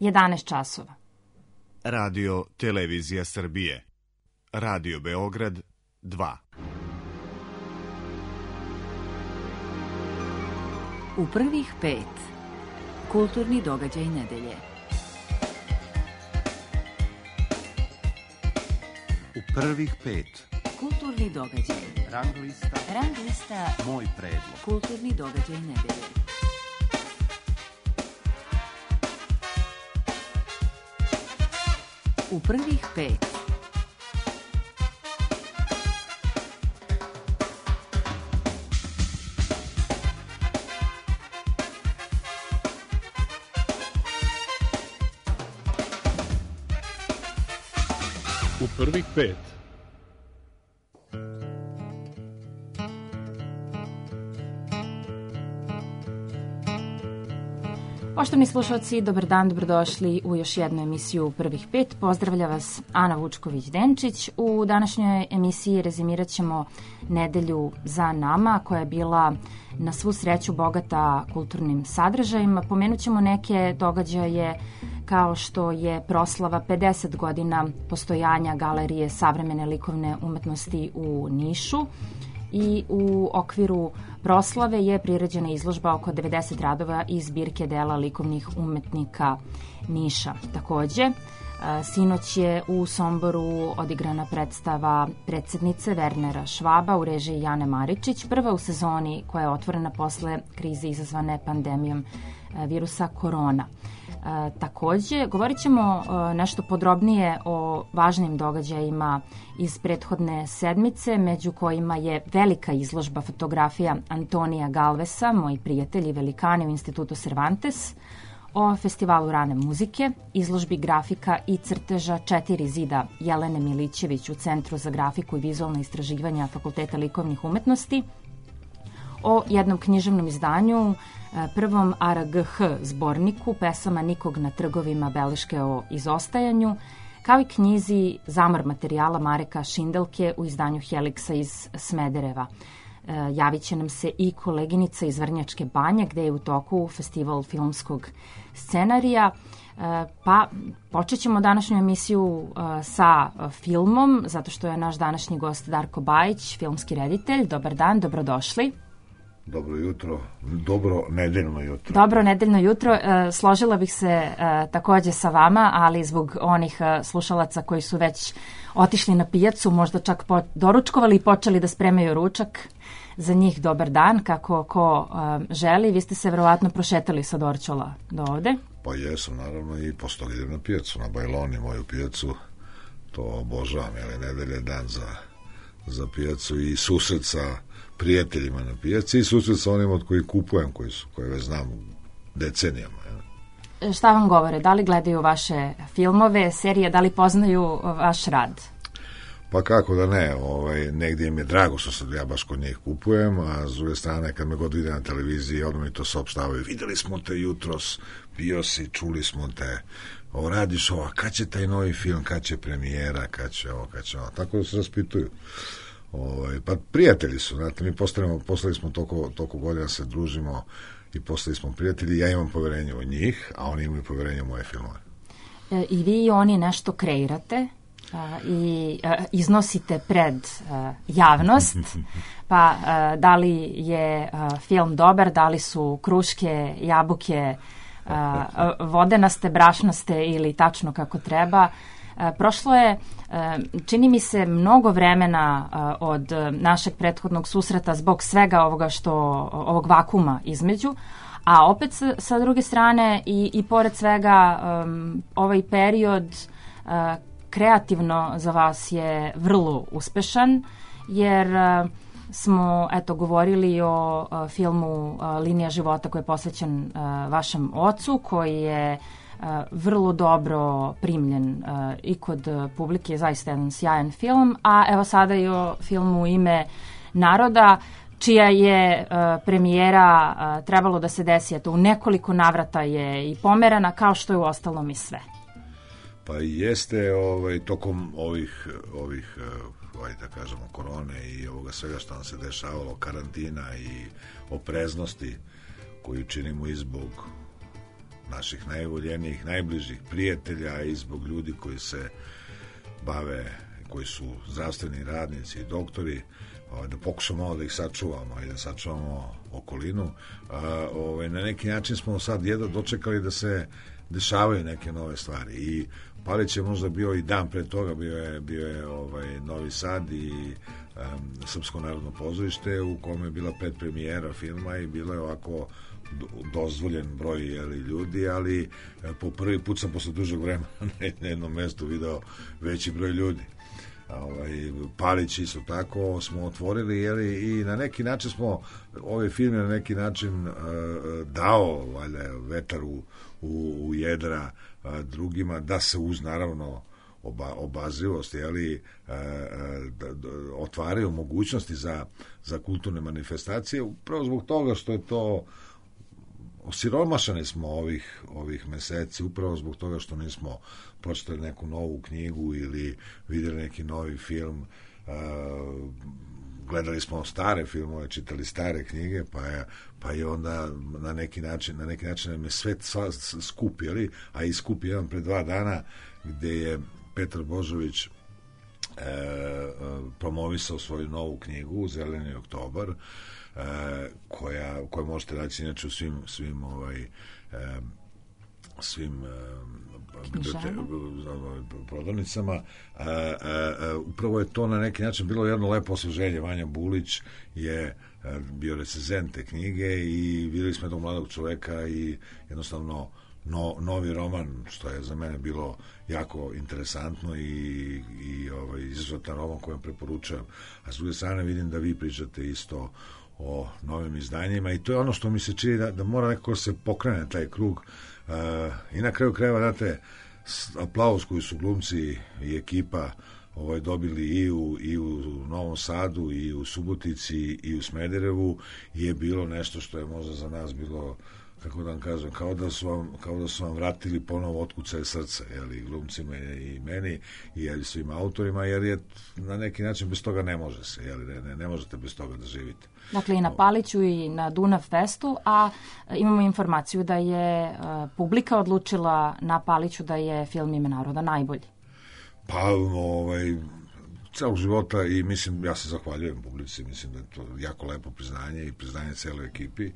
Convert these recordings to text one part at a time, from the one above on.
11 časova. Radio Televizija Srbije. Radio Beograd 2. U prvih 5. Kulturni događaj nedelje. U prvih 5. Kulturni događaj. Rang lista. Moj predlog. Kulturni događaj nedelje. U prvih 5. U prvih 5. Poštovni slušalci, dobar dan, dobrodošli u još jednu emisiju prvih 5. Pozdravlja vas Ana Vučković-Denčić. U današnjoj emisiji rezimirat ćemo nedelju za nama, koja je bila na svu sreću bogata kulturnim sadržajima. Pomenut ćemo neke događaje kao što je proslava 50 godina postojanja Galerije savremene likovne umetnosti u Nišu. I u okviru proslave je priređena izložba oko 90 radova iz zbirke dela likovnih umetnika Niša. Takođe, sinoć je u Somboru odigrana predstava Predsednice Wernera Švaba u režiji Jane Maričić, prva u sezoni koja je otvorena posle krize izazvane pandemijom virusa korona. Takođe, govorit ćemo nešto podrobnije o važnim događajima iz prethodne sedmice, među kojima je velika izložba fotografija Antonija Galvesa, moji prijatelji i velikani u Institutu Cervantes, o festivalu rane muzike, izložbi grafika i crteža 4 zida Jelene Milićević u Centru za grafiku i vizualno istraživanja Fakulteta likovnih umetnosti, o jednom književnom izdanju, prvom ARGH zborniku pesama Nikog na trgovima, beleške o izostajanju, kao i knjizi Zamor materijala Mareka Šindelke u izdanju Heliksa iz Smedereva. Javit će nam se i koleginica iz Vrnjačke Banje, gde je u toku festival filmskog scenarija. Pa počet ćemo današnju emisiju sa filmom, zato što je naš današnji gost Darko Bajić, filmski reditelj. Dobar dan, dobrodošli. Dobro jutro, dobro nedeljno jutro. Dobro nedeljno jutro. Složila bih se takođe sa vama, ali zbog onih slušalaca koji su već otišli na pijacu, možda čak doručkovali i počeli da spremaju ručak, za njih dobar dan, kako ko želi. Vi ste se verovatno prošetali sa Dorćola do ovde. Pa jesam, naravno, i postali idem na pijacu, na Bajloni, moju pijacu. To obožavam, nedelje je dan za pijacu i susret sa prijateljima na pijaci i susret sa onima od koji kupujem, koje već znam decenijama. Šta vam govore? Da li gledaju vaše filmove, serije, da li poznaju vaš rad? Pa kako da ne, negdje im je drago što sad ja baš kod njih kupujem, a s druge strane kad me god vide na televiziji, odmah mi to saopštavaju, videli smo te jutros, bio si, čuli smo te, radiš ovo, kad će taj novi film, kad će premijera, kad će ovo, tako da se raspituju. Pa prijatelji su, znate, mi postali smo toliko godina se družimo i postali smo prijatelji, ja imam poverenje u njih, a oni imaju poverenje u moje filmove. I vi i oni nešto kreirate i iznosite pred javnost, pa da li je film dobar, da li su kruške, jabuke, vodenaste, brašnaste ili tačno kako treba. Prošlo je, čini mi se, mnogo vremena od našeg prethodnog susreta zbog svega ovoga ovog vakuma između, a opet sa druge strane i pored svega ovaj period kreativno za vas je vrlo uspešan, jer smo govorili o filmu Linija života koji je posvećen vašem ocu, koji je vrlo dobro primljen i kod publike, zaista jedan sjajan film, a evo sada i o filmu Ime naroda, čija je premijera trebalo da se desi, u nekoliko navrata je i pomerana, kao što je u ostalom i sve. Pa jeste tokom ovih da kažemo korone i ovoga svega što nam se dešavalo, karantina i opreznosti koju činimo i zbog naših najvoljenijih, najbližih prijatelja i zbog ljudi koji se bave, koji su zdravstveni radnici i doktori, da pokušamo malo da ih sačuvamo i da sačuvamo okolinu. Na neki način smo sad jedno dočekali da se dešavaju neke nove stvari i Palić je možda bio i dan pre toga, bio je Novi Sad i Srpsko narodno pozorište u kome je bila predpremijera filma i bilo je ovako dozvoljen broj ljudi, ali po prvi put sam posle dužeg vremena na jednom mestu video veći broj ljudi. Palić isto tako smo otvorili i na neki način smo ove filme na neki način dao vetar u jedra drugima, da se uz naravno obazrivost otvaraju mogućnosti za kulturne manifestacije, upravo zbog toga što je to osiromašani smo ovih meseci, upravo zbog toga što nismo pročitali neku novu knjigu ili vidjeli neki novi film, gledali smo stare filmove, čitali stare knjige, pa je onda na neki način nam je svet skupili, a i skupi jedan pre 2 dana gde je Petar Božović promovisao svoju novu knjigu Zeleni oktobar, koja možete naći inače u svim prodavnicama. Upravo je to na neki način bilo jedno lepo osveženje. Vanja Bulić je bio recenzent te knjige i videli smo jednog mladog čoveka i jednostavno novi roman, što je za mene bilo jako interesantno i izuzetan roman kojem preporučujem. A s druge strane vidim da vi pričate isto o novim izdanjima i to je ono što mi se čini da mora nekako se pokrene taj krug i na kraju krajeva date aplauz koji su glumci i ekipa dobili i u Novom Sadu i u Subotici i u Smederevu je bilo nešto što je možda za nas bilo, kako da vam kažem, kao da su vam vratili ponovo otkucaje srca, glumcima i meni i svim autorima, jer je na neki način bez toga ne može se, ne možete bez toga da živite. Dakle, i na Paliću i na Dunav Festu, a imamo informaciju da je publika odlučila na Paliću da je film Ime naroda najbolji. Pa, celog života i mislim, ja se zahvaljujem publici, mislim da je to jako lepo priznanje i priznanje celoj ekipi.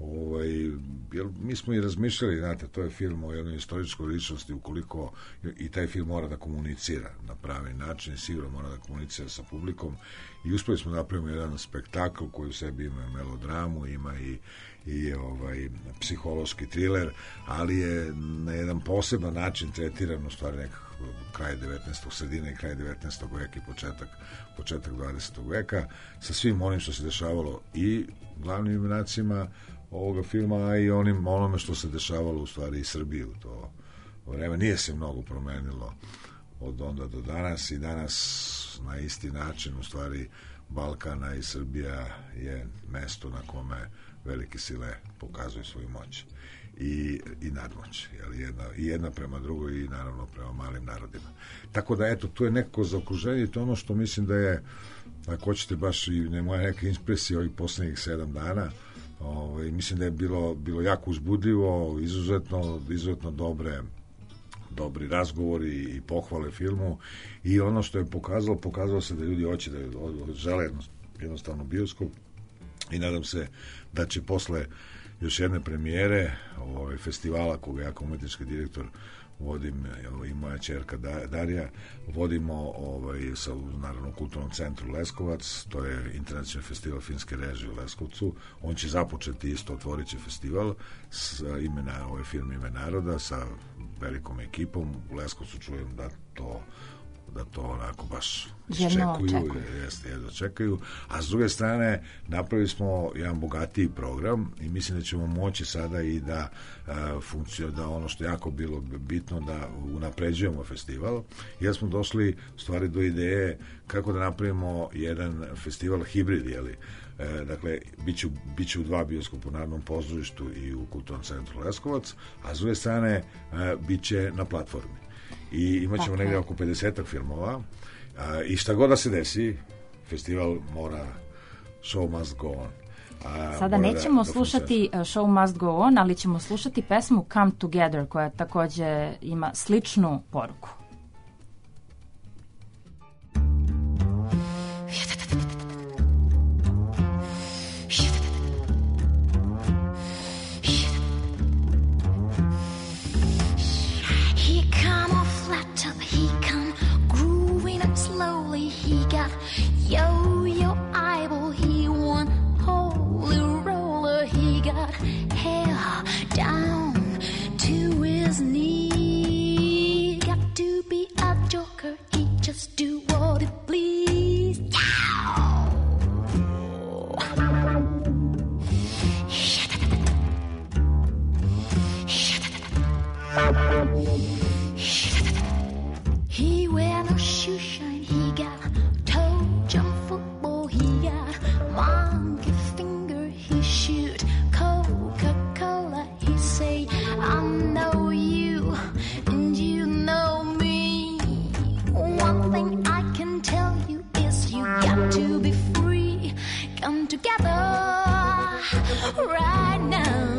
Mi smo i razmišljali, znate, to je film o jednoj istorijskoj ličnosti, ukoliko i taj film mora da komunicira na pravi način, sigurno mora da komunicira sa publikom i uspeli smo da napravimo jedan spektakl koji u sebi ima melodramu, ima i psihološki triler, ali je na jedan poseban način tretiran u stvari nekako kraj 19. sredine i kraj 19. veka i početak 20. veka sa svim onim što se dešavalo i glavnim junacima ovoga filma, a i onome što se dešavalo u stvari i Srbiji u to vreme. Nije se mnogo promenilo od onda do danas i danas na isti način u stvari Balkana i Srbija je mesto na kome velike sile pokazuju svoju moć i nadmoć, jedna prema drugoj i naravno prema malim narodima. Tako da, eto, tu je neko zaokruženje i to ono što mislim da je, ako hoćete baš i moja neka impresija ovih poslednjih 7 dana, mislim da je bilo jako uzbudljivo, izuzetno dobri razgovori i pohvale filmu i ono što je pokazalo se da ljudi hoće da žele jednostavno bioskop i nadam se da će posle još jedne premijere festivala koga ja kao umetnički direktor vodim i moja ćerka Darija, vodimo naravno u Kulturnom centru Leskovac, to je internacionalni festival finske režije u Leskovcu. On će započeti isto, otvorit će festival ovaj film Ime naroda sa velikom ekipom. U Leskovcu čujem da to onako baš čekaju. A s druge strane napravili smo jedan bogatiji program i mislim da ćemo moći sada i da da ono što je jako bilo bitno da unapređujemo festival, jer smo došli u stvari do ideje kako da napravimo jedan festival hibrid, dakle, bit će u 2 bioskopa u Narodnom pozorištu i u Kulturnom centru Leskovac, a s druge strane bit će na platformi. I imat ćemo negdje oko 50 filmova i šta god da se desi, festival mora, show must go on. Sada nećemo slušati Show Must Go On, ali ćemo slušati pesmu Come Together, koja takođe ima sličnu poruku. Yo-yo eyeball, he won holy roller. He got hair down to his knee. Got to be a joker, he just do what he please. He wear no shoe shine, he got toe jump football, he got monkey finger, he shoot Coca-Cola, he say I know you and you know me. One thing I can tell you is you got to be free. Come together right now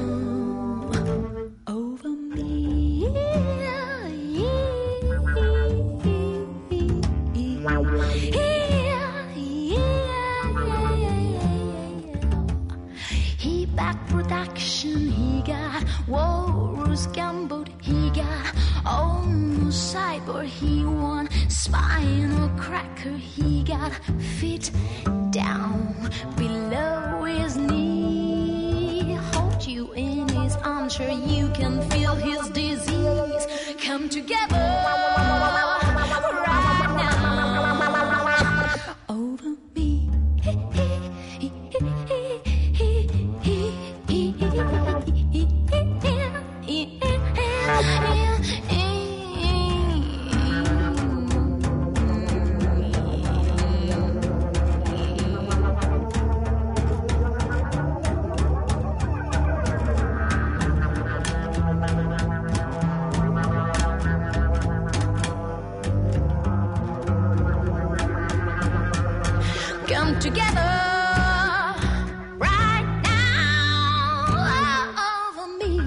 over me. He back production, he got Walrus Gambled, he got almost cyber, he won spinal cracker, he got feet down below his knee. Hold you in his arms, sure you can feel his disease. Come together right now over me. Come together right now over me.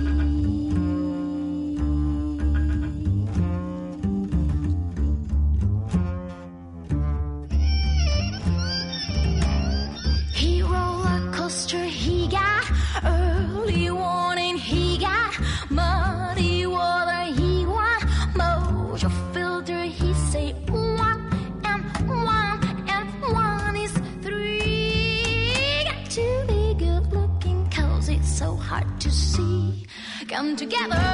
He roller coaster, he got early warning, he got muddy water, he want mojo filter, he say one and one is three. Got to be good looking, cause it's so hard to see. Come together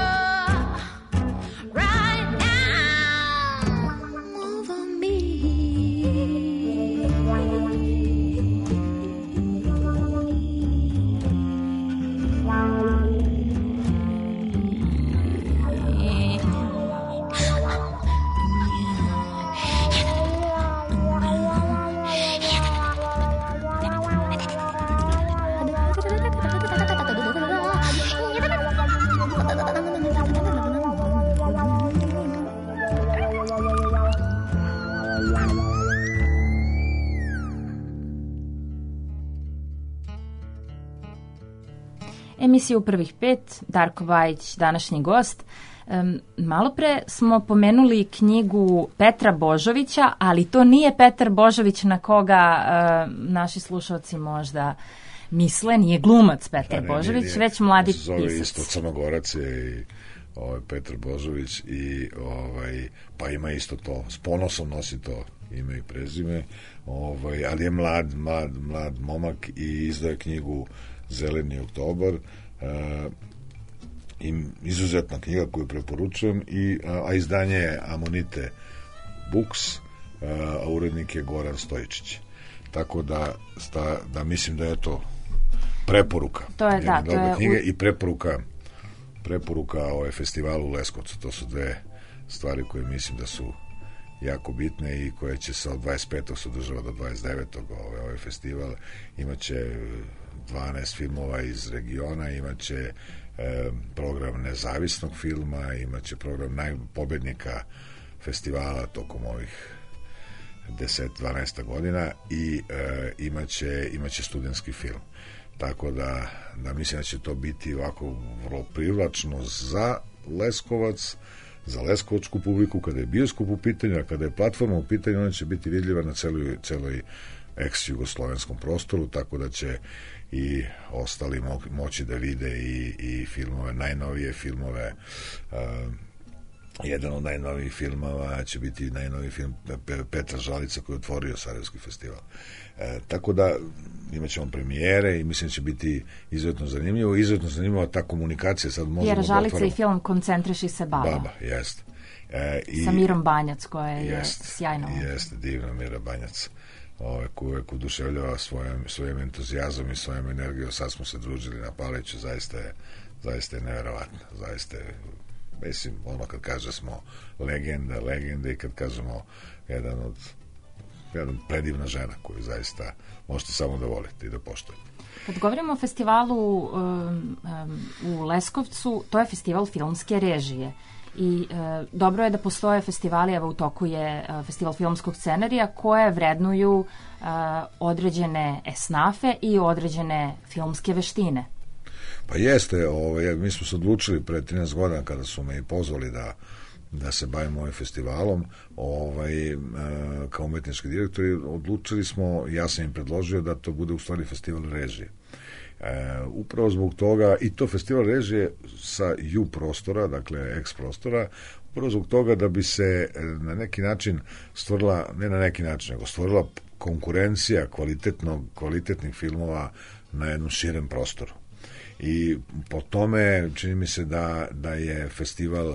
right now over me. Emisija u prvih 5, Darko Bajić, današnji gost. Malo pre smo pomenuli knjigu Petra Božovića, ali to nije Petar Božović na koga naši slušalci možda misle, nije glumac Petar Božović, već mladi pisac. Zove isto Crnogorac je i Petar Božović i pa ima isto to, s ponosom nosi to ime i prezime, ali je mlad momak i izdaje knjigu Zeleni oktobar, izuzetna knjiga koju preporučujem, a izdanje je Amonite Books, a urednik je Goran Stojičić. Tako da mislim da je to preporuka. To je, da, to je knjiga i preporuka o festivalu u Leskovcu. To su dve stvari koje mislim da su jako bitne i koje će se od 25. se održava do 29. ovaj festival. Imaće 12 filmova iz regiona, imaće program nezavisnog filma, imaće program pobednika festivala tokom ovih 10-12 godina i imaće studentski film. tako da mislim da će to biti ovako vrlo privlačno za Leskovac, za leskovačku publiku, kada je bioskop u pitanju, a kada je platforma u pitanju, ona će biti vidljiva na celoj ex-jugoslovenskom prostoru, tako da će i ostali moći da vide i filmove, najnovije filmove. Jedan od najnovijih filmova će biti najnoviji film Petra Žalica koji je otvorio Sarajevski festival. Tako da imat ćemo premijere i mislim da će biti izuzetno zanimljivo ta komunikacija. Sad možemo jer Žalica i film Koncentriši se baba. Jeste. Sa Mirom Banjac, koja je sjajna. Jeste, divna Mira Banjac. Koju uvek oduševljava svojim entuzijazom i svojom energijom. Sad smo se družili na Paliću, zaista je neverovatno. Zaista je, mislim, ono kad kaže smo legenda i kad kažemo jedan predivna žena koju zaista možete samo da volite i da poštujete. Kad govorimo o festivalu u Leskovcu, to je festival filmske režije. I dobro je da postoje festivali, evo u toku je festival filmskog scenarija, koje vrednuju određene esnafe i određene filmske veštine. Pa jeste, mi smo se odlučili pre 13 godina kada su me i pozvali da se bavimo ovim festivalom, kao umetnički direktori, odlučili smo, ja sam im predložio da to bude u stvari festival režije. Upravo zbog toga, i to festival režije sa U prostora, dakle X prostora, upravo zbog toga da bi se na neki način stvorila, ne na neki način, nego stvorila konkurencija kvalitetnih filmova na jednom širem prostoru. I po tome čini mi se da je festival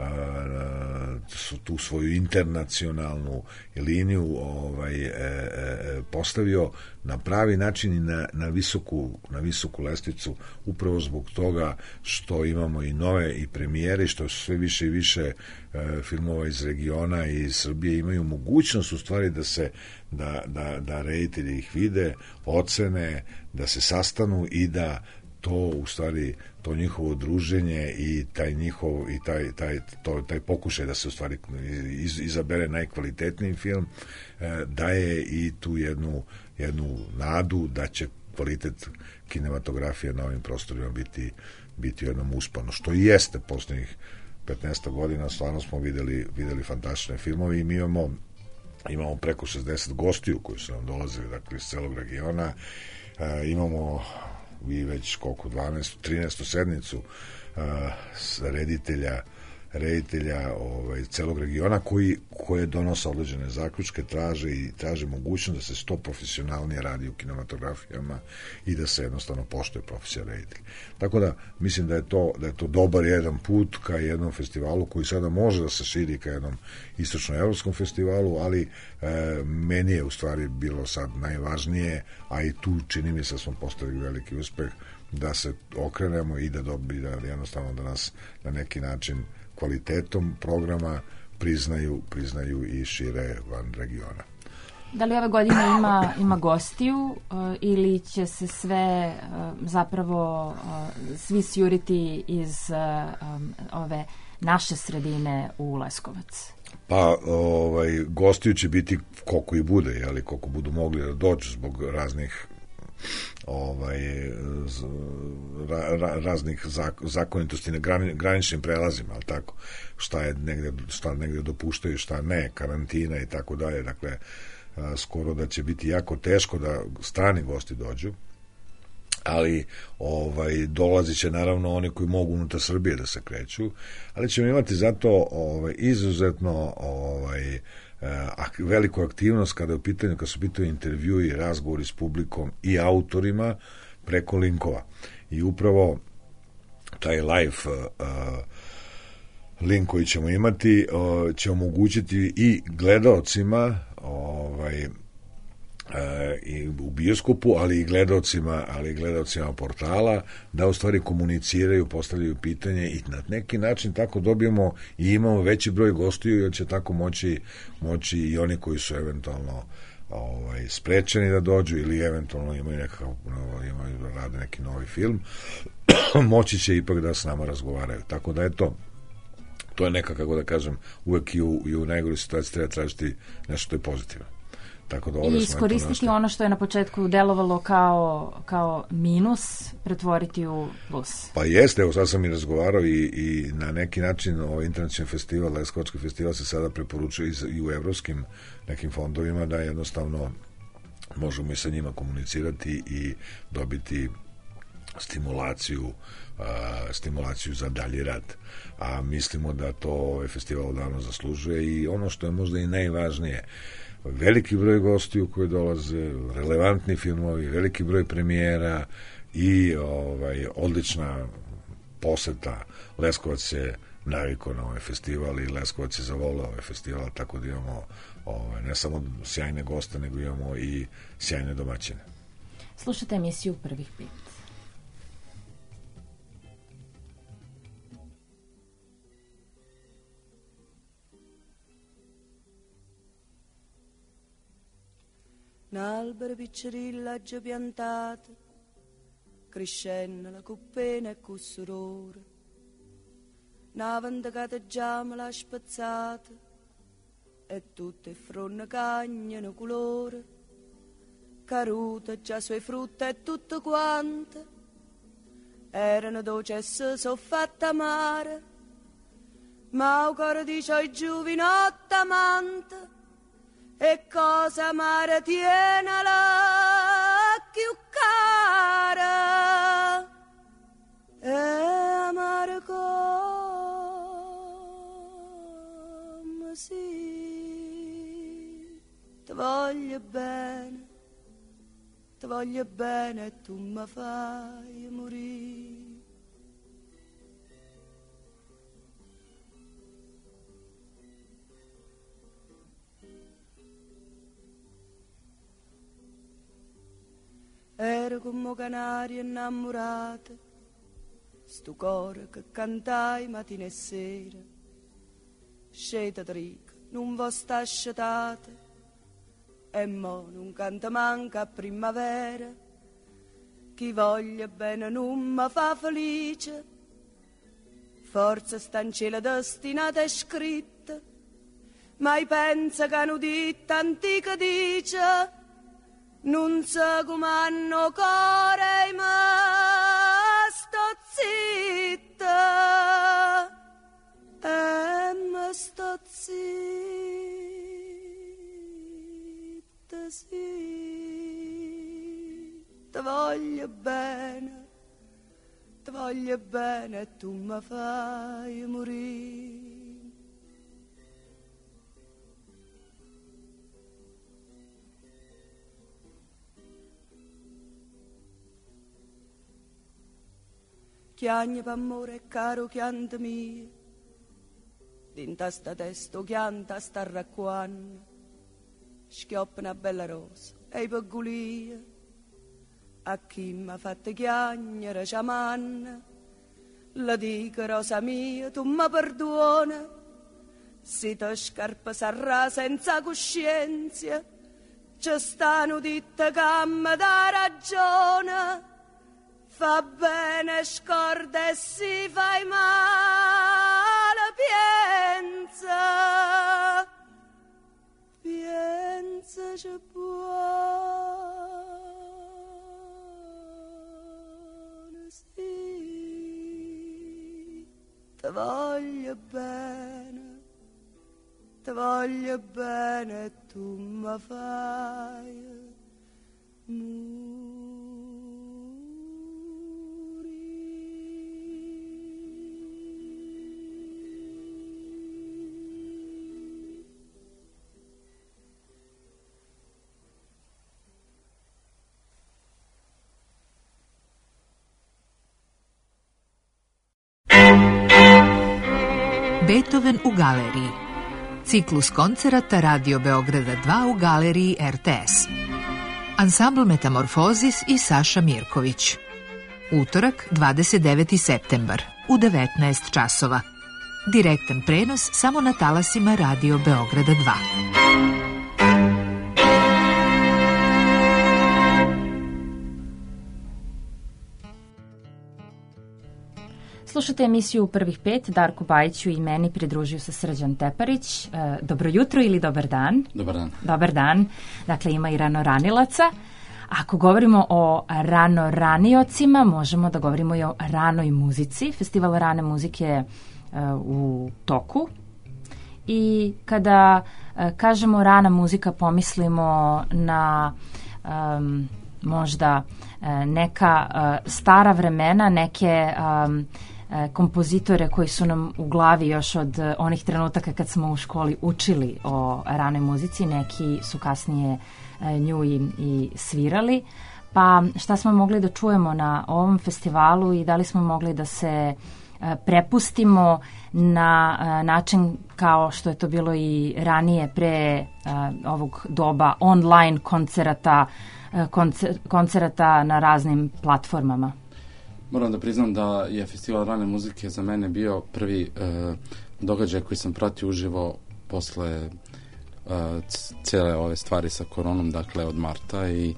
tu svoju internacionalnu liniju postavio na pravi način i na visoku lestvicu, upravo zbog toga što imamo i nove i premijere, što sve više i više filmova iz regiona i iz Srbije imaju mogućnost u stvari da reditelji ih vide, ocene, da se sastanu i da to u stvari, to njihovo druženje i taj pokušaj da se u stvari izabere najkvalitetniji film daje i tu jednu nadu da će kvalitet kinematografije na ovim prostorima biti jednom uspano, što i jeste poslednjih 15 godina. Stvarno smo videli fantastične filmove i mi imamo preko 60 gostiju koji su nam dolazili, dakle, iz celog regiona. Imamo i već 13. sednicu reditelja celog regiona koje donose određene zaključke, traže mogućnost da se što profesionalnije radi u kinematografijama i da se jednostavno poštuje profesija reditelja. Tako da mislim da je to dobar jedan put ka jednom festivalu koji sada može da se širi ka jednom istočnoevropskom festivalu, ali meni je u stvari bilo sad najvažnije, a i tu čini mi se da smo postigli veliki uspeh, da se okrenemo i da jednostavno da nas na neki način kvalitetom programa priznaju i šire van regiona. Da li ove godine ima gostiju ili će se sve zapravo svi sjuriti iz ove naše sredine u Leskovac? Pa gostiju će biti koliko i bude, koliko budu mogli da dođu zbog raznih raznih zakonitosti na graničnim prelazima, ali tako, šta negde dopuštaju, šta ne, karantina i tako dalje. Dakle, skoro da će biti jako teško da strani gosti dođu, ali dolazit će naravno oni koji mogu unutar Srbije da se kreću, ali ćemo imati zato izuzetno veliku aktivnost kada su pitaju intervjui, razgovori s publikom i autorima preko linkova. I upravo taj live link koji ćemo imati će omogućiti i gledaocima i u bioskopu, ali i gledaocima portala da u stvari komuniciraju, postavljaju pitanje i na neki način tako dobijemo i imamo veći broj gostiju, jer će tako moći i oni koji su eventualno sprečeni da dođu ili eventualno imaju rade neki novi film, moći će ipak da s nama razgovaraju. Tako da to je neka, kako da kažem, uvek i u najgoroj situaciji treba tražiti nešto što je pozitivno. Tako da ovdje I smo iskoristiti ono što je na početku delovalo kao minus, pretvoriti u plus. Pa jeste, evo sad sam i razgovarao i na neki način ovaj internacionalni festival, Leskovački festival se sada preporučuje i u evropskim nekim fondovima da jednostavno možemo i sa njima komunicirati i dobiti stimulaciju za dalji rad. A mislimo da to ovaj festival odavno zaslužuje i ono što je možda i najvažnije, veliki broj gostiju koji dolaze, relevantni filmovi, veliki broj premijera i odlična poseta. Leskovac se navikao na ovaj festival i Leskovac je zavoleo ovaj festival, tako da imamo ne samo sjajne goste, nego imamo i sjajne domaćine. Slušajte emisiju Prvih 5. N'albero piccerilla già piantate, crescendo la cuppena e cussurore, una vendicata già me l'ha spazzata, e tutte fronne cagnano colore, caruta già sue frutta e tutte quante, erano dolci e si sono fatte amare, ma il cuore dice ai giovinotti amante, e cosa amare tiene la più cara, e amare come sì, ti voglio bene e tu mi fai morire. Ero come canarie innamorate, sto cuore che cantai mattina e sera, sceta trica, non vo sta ascetate, e mo non canta manca a primavera, chi voglia bene non mi fa felice, forse sta in cielo destinata e scritta, ma i pensa che hanno dita antica dice, non so come hanno cuore, ma sto zitta, ma sto zitta, sì. Ti voglio bene e tu mi fai morire. Chiagna d'amore caro chianta mia, dinta sta testo chianta sta racquanna, schioppa una bella rosa e i paggulia, a chi m'ha fatto chiagnere ciamanna, la dico rosa mia tu mi perdona, se te scarpa sarà senza coscienza, ci stanno ditte che mi dà ragione. Fa bene scorda e si fai male, piensa c'è buono, sì, ti voglio bene e tu mi fai Beethoven u galeriji. Ciklus koncerata Radio Beograda 2 u galeriji RTS. Ansambl Metamorfozis i Saša Mirković. Utorak, 29. septembar, u 19 časova. Direktan prenos samo na talasima Radio Beograda 2. Slušate emisiju Prvih pet, Darku Bajiću i meni pridružio se Srđan Teparić. Dobro jutro ili dobar dan? Dobar dan. Dobar dan. Dakle, ima i ranoranilaca. Ako govorimo o ranoraniocima, možemo da govorimo i o ranoj muzici. Festival rane muzike je u toku. I kada kažemo rana muzika, pomislimo na možda neka stara vremena, neke kompozitore koji su nam u glavi još od onih trenutaka kad smo u školi učili o ranoj muzici, neki su kasnije nju i svirali. Pa šta smo mogli da čujemo na ovom festivalu i da li smo mogli da se prepustimo na način kao što je to bilo i ranije pre ovog doba online koncerata na raznim platformama? Moram da priznam da je festival rane muzike za mene bio prvi događaj koji sam pratio uživo posle cele ove stvari sa koronom, dakle od marta, i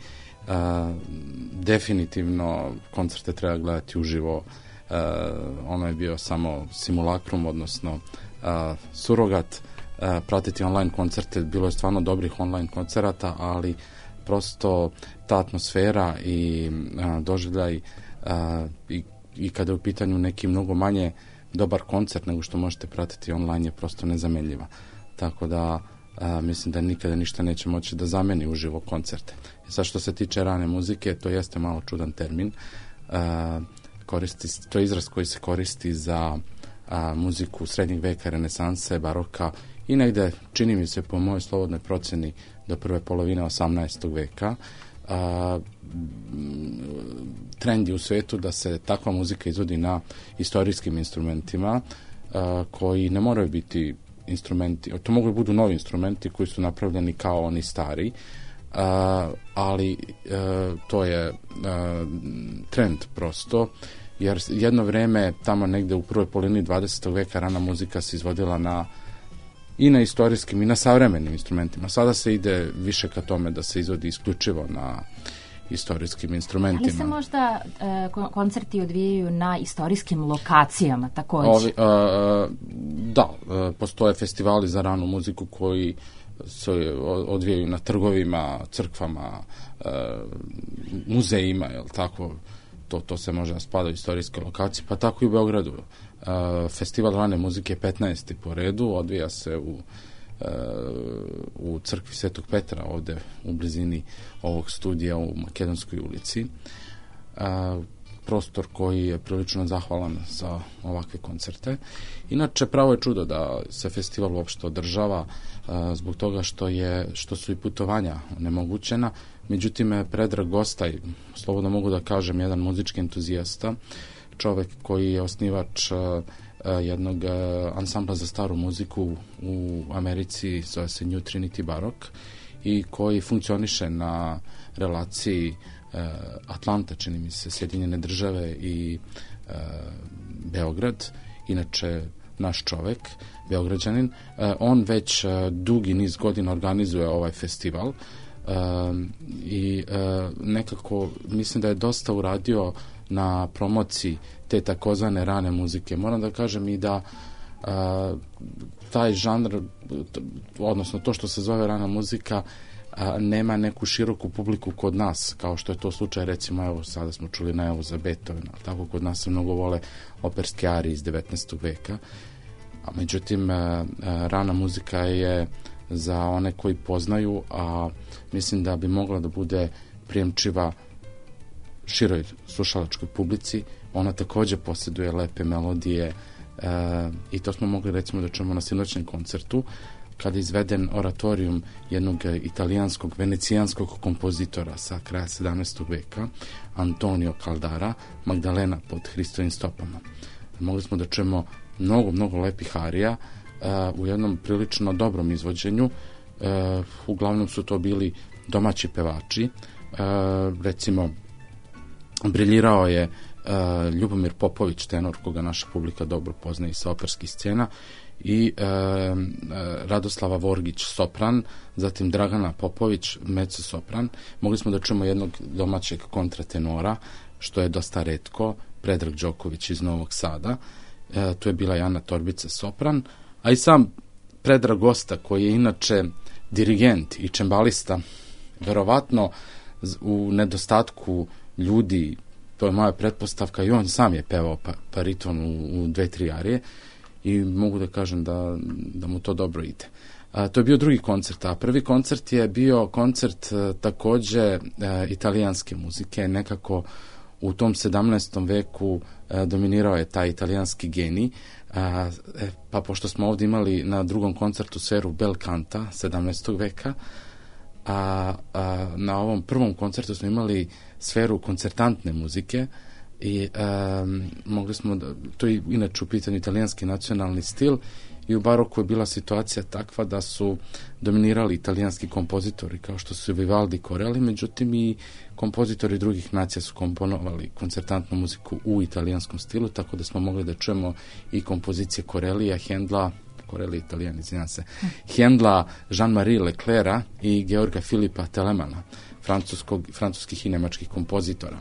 definitivno koncerte treba gledati uživo. Ono je bio samo simulakrum, odnosno surogat. Pratiti online koncerte, bilo je stvarno dobrih online koncerata, ali prosto ta atmosfera i doživljaj i kada je u pitanju neki mnogo manje dobar koncert nego što možete pratiti online je prosto nezamenljiva. Tako da mislim da nikada ništa neće moći da zameni uživo koncerte. Sad što se tiče rane muzike, to jeste malo čudan termin. To je izraz koji se koristi za muziku srednjeg veka, renesanse, baroka i negde, čini mi se po mojoj slobodnoj proceni, do prve polovine 18. veka. Trend je u svetu da se takva muzika izvodi na istorijskim instrumentima koji ne moraju biti instrumenti, to mogu budu novi instrumenti koji su napravljeni kao oni stari, ali to je trend prosto, jer jedno vreme tamo negde u prvoj polovini 20. veka rana muzika se izvodila i na istorijskim i na savremenim instrumentima. Sada se ide više ka tome da se izvodi isključivo na istorijskim instrumentima. Ali se možda koncerti odvijaju na istorijskim lokacijama takođe? Da, postoje festivali za ranu muziku koji se odvijaju na trgovima, crkvama, muzejima, jel tako? To se može spada u istorijske lokacije, pa tako i u Beogradu. Festival rane muzike 15. po redu, odvija se u crkvi Svetog Petra, ovde u blizini ovog studija u Makedonskoj ulici. Prostor koji je prilično zahvalan za ovakve koncerte. Inače, pravo je čudo da se festival uopšte održava zbog toga što su i putovanja onemogućena. Međutim, Predrag Gostaj, slobodno mogu da kažem, jedan muzički entuzijasta, čovek koji je osnivač jednog ansambla za staru muziku u Americi, zove se New Trinity Baroque, i koji funkcioniše na relaciji Atlanta, čini mi se, Sjedinjene države i Beograd, inače naš čovek, Beograđanin. On već dugi niz godina organizuje ovaj festival i nekako mislim da je dosta uradio na promociji te takozvane rane muzike. Moram da kažem i da taj žanr, odnosno to što se zove rana muzika, nema neku široku publiku kod nas, kao što je to slučaj, recimo, evo, sada smo čuli najavu za Beethovena, tako kod nas se mnogo vole operske arije iz 19. veka, a međutim, rana muzika je za one koji poznaju, a mislim da bi mogla da bude prijemčiva široj slušalačkoj publici. Ona takođe posjeduje lepe melodije i to smo mogli, recimo, da čujemo na sinoćnom koncertu, kada je izveden oratorijum jednog italijanskog, venecijanskog kompozitora sa kraja 17. veka, Antonio Caldara, Magdalena pod Hristovim stopama. Mogli smo da čujemo mnogo lepih arija u jednom prilično dobrom izvođenju. Uglavnom su to bili domaći pevači. Recimo, briljirao je Ljubomir Popović, tenor, koga naša publika dobro poznaje sa operskih scena, i Radoslava Vorgić, sopran, zatim Dragana Popović, mezzo-sopran. Mogli smo da čujemo jednog domaćeg kontratenora, što je dosta retko, Predrag Đoković iz Novog Sada, tu je bila Jana Torbica sopran, a i sam Predrag Gosta, koji je inače dirigent i čembalista, verovatno u nedostatku ljudi, to je moja pretpostavka, i on sam je pevao bariton u 2-3 arije i mogu da kažem da mu to dobro ide. To je bio drugi koncert, a prvi koncert je bio koncert takođe italijanske muzike. Nekako u tom 17. veku dominirao je taj italijanski genij, pa pošto smo ovdje imali na drugom koncertu sferu bel canta 17. veka, a na ovom prvom koncertu smo imali sferu koncertantne muzike i mogli smo, to je inače u pitanju italijanski nacionalni stil, i u baroku je bila situacija takva da su dominirali italijanski kompozitori kao što su Vivaldi, Corelli, međutim i kompozitori drugih nacija su komponovali koncertantnu muziku u italijanskom stilu, tako da smo mogli da čujemo i kompozicije Corellija, Hendla, Corelli Italijan, izvinjam se, Hendla, Jean-Marie Leclerca i Georga Filipa Telemana, francuskih i nemačkih kompozitora.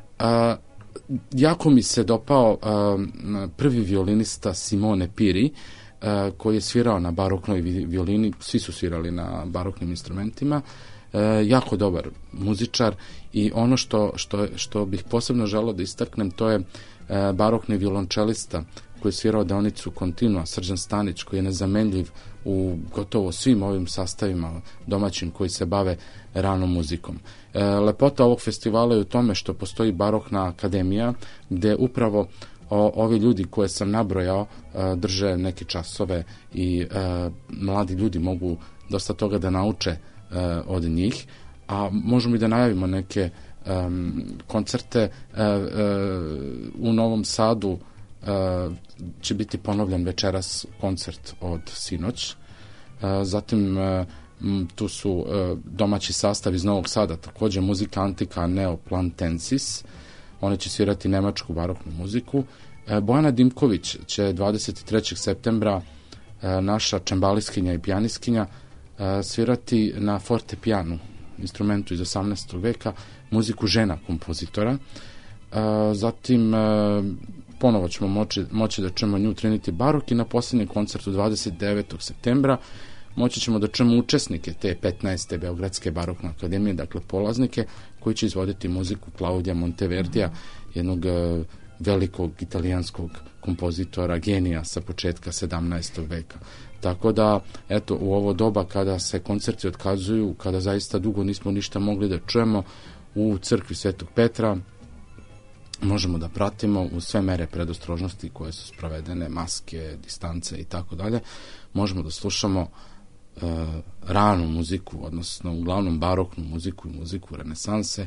Jako mi se dopao prvi violinista Simone Piri, koji je svirao na baroknoj violini, svi su svirali na baroknim instrumentima, jako dobar muzičar, i ono što bih posebno želeo da istaknem, to je barokni violončelista koji je svirao deonicu Continua, Srđan Stanić, koji je nezamenljiv u gotovo svim ovim sastavima domaćim koji se bave ranom muzikom. Lepota ovog festivala je u tome što postoji barokna akademija, gde upravo ovi ljudi koje sam nabrojao drže neke časove i mladi ljudi mogu dosta toga da nauče od njih, a možemo i da najavimo neke koncerte. U Novom Sadu će biti ponovljen večeras koncert od sinoć, zatim tu su domaći sastav iz Novog Sada, također muzika Antika Neoplantensis, oni će svirati nemačku baroknu muziku. Bojana Dimković će 23. septembra, naša čembaliskinja i pijaniskinja, svirati na fortepijanu, instrumentu iz 18. veka, muziku žena kompozitora. Zatim ponovo ćemo moći da čujemo nju Trinity Barok, i na posljednjem koncertu 29. septembra moći ćemo da čujemo učesnike te 15. Beogradske barokne akademije, dakle polaznike, koji će izvoditi muziku Claudia Monteverdija, jednog velikog italijanskog kompozitora, genija sa početka 17. veka. Tako da, eto, u ovo doba kada se koncerti otkazuju, kada zaista dugo nismo ništa mogli da čujemo, u crkvi Svetog Petra možemo da pratimo uz sve mere predostrožnosti koje su sprovedene, maske, distance i tako dalje, možemo da slušamo ranu muziku, odnosno uglavnom baroknu muziku i muziku renesanse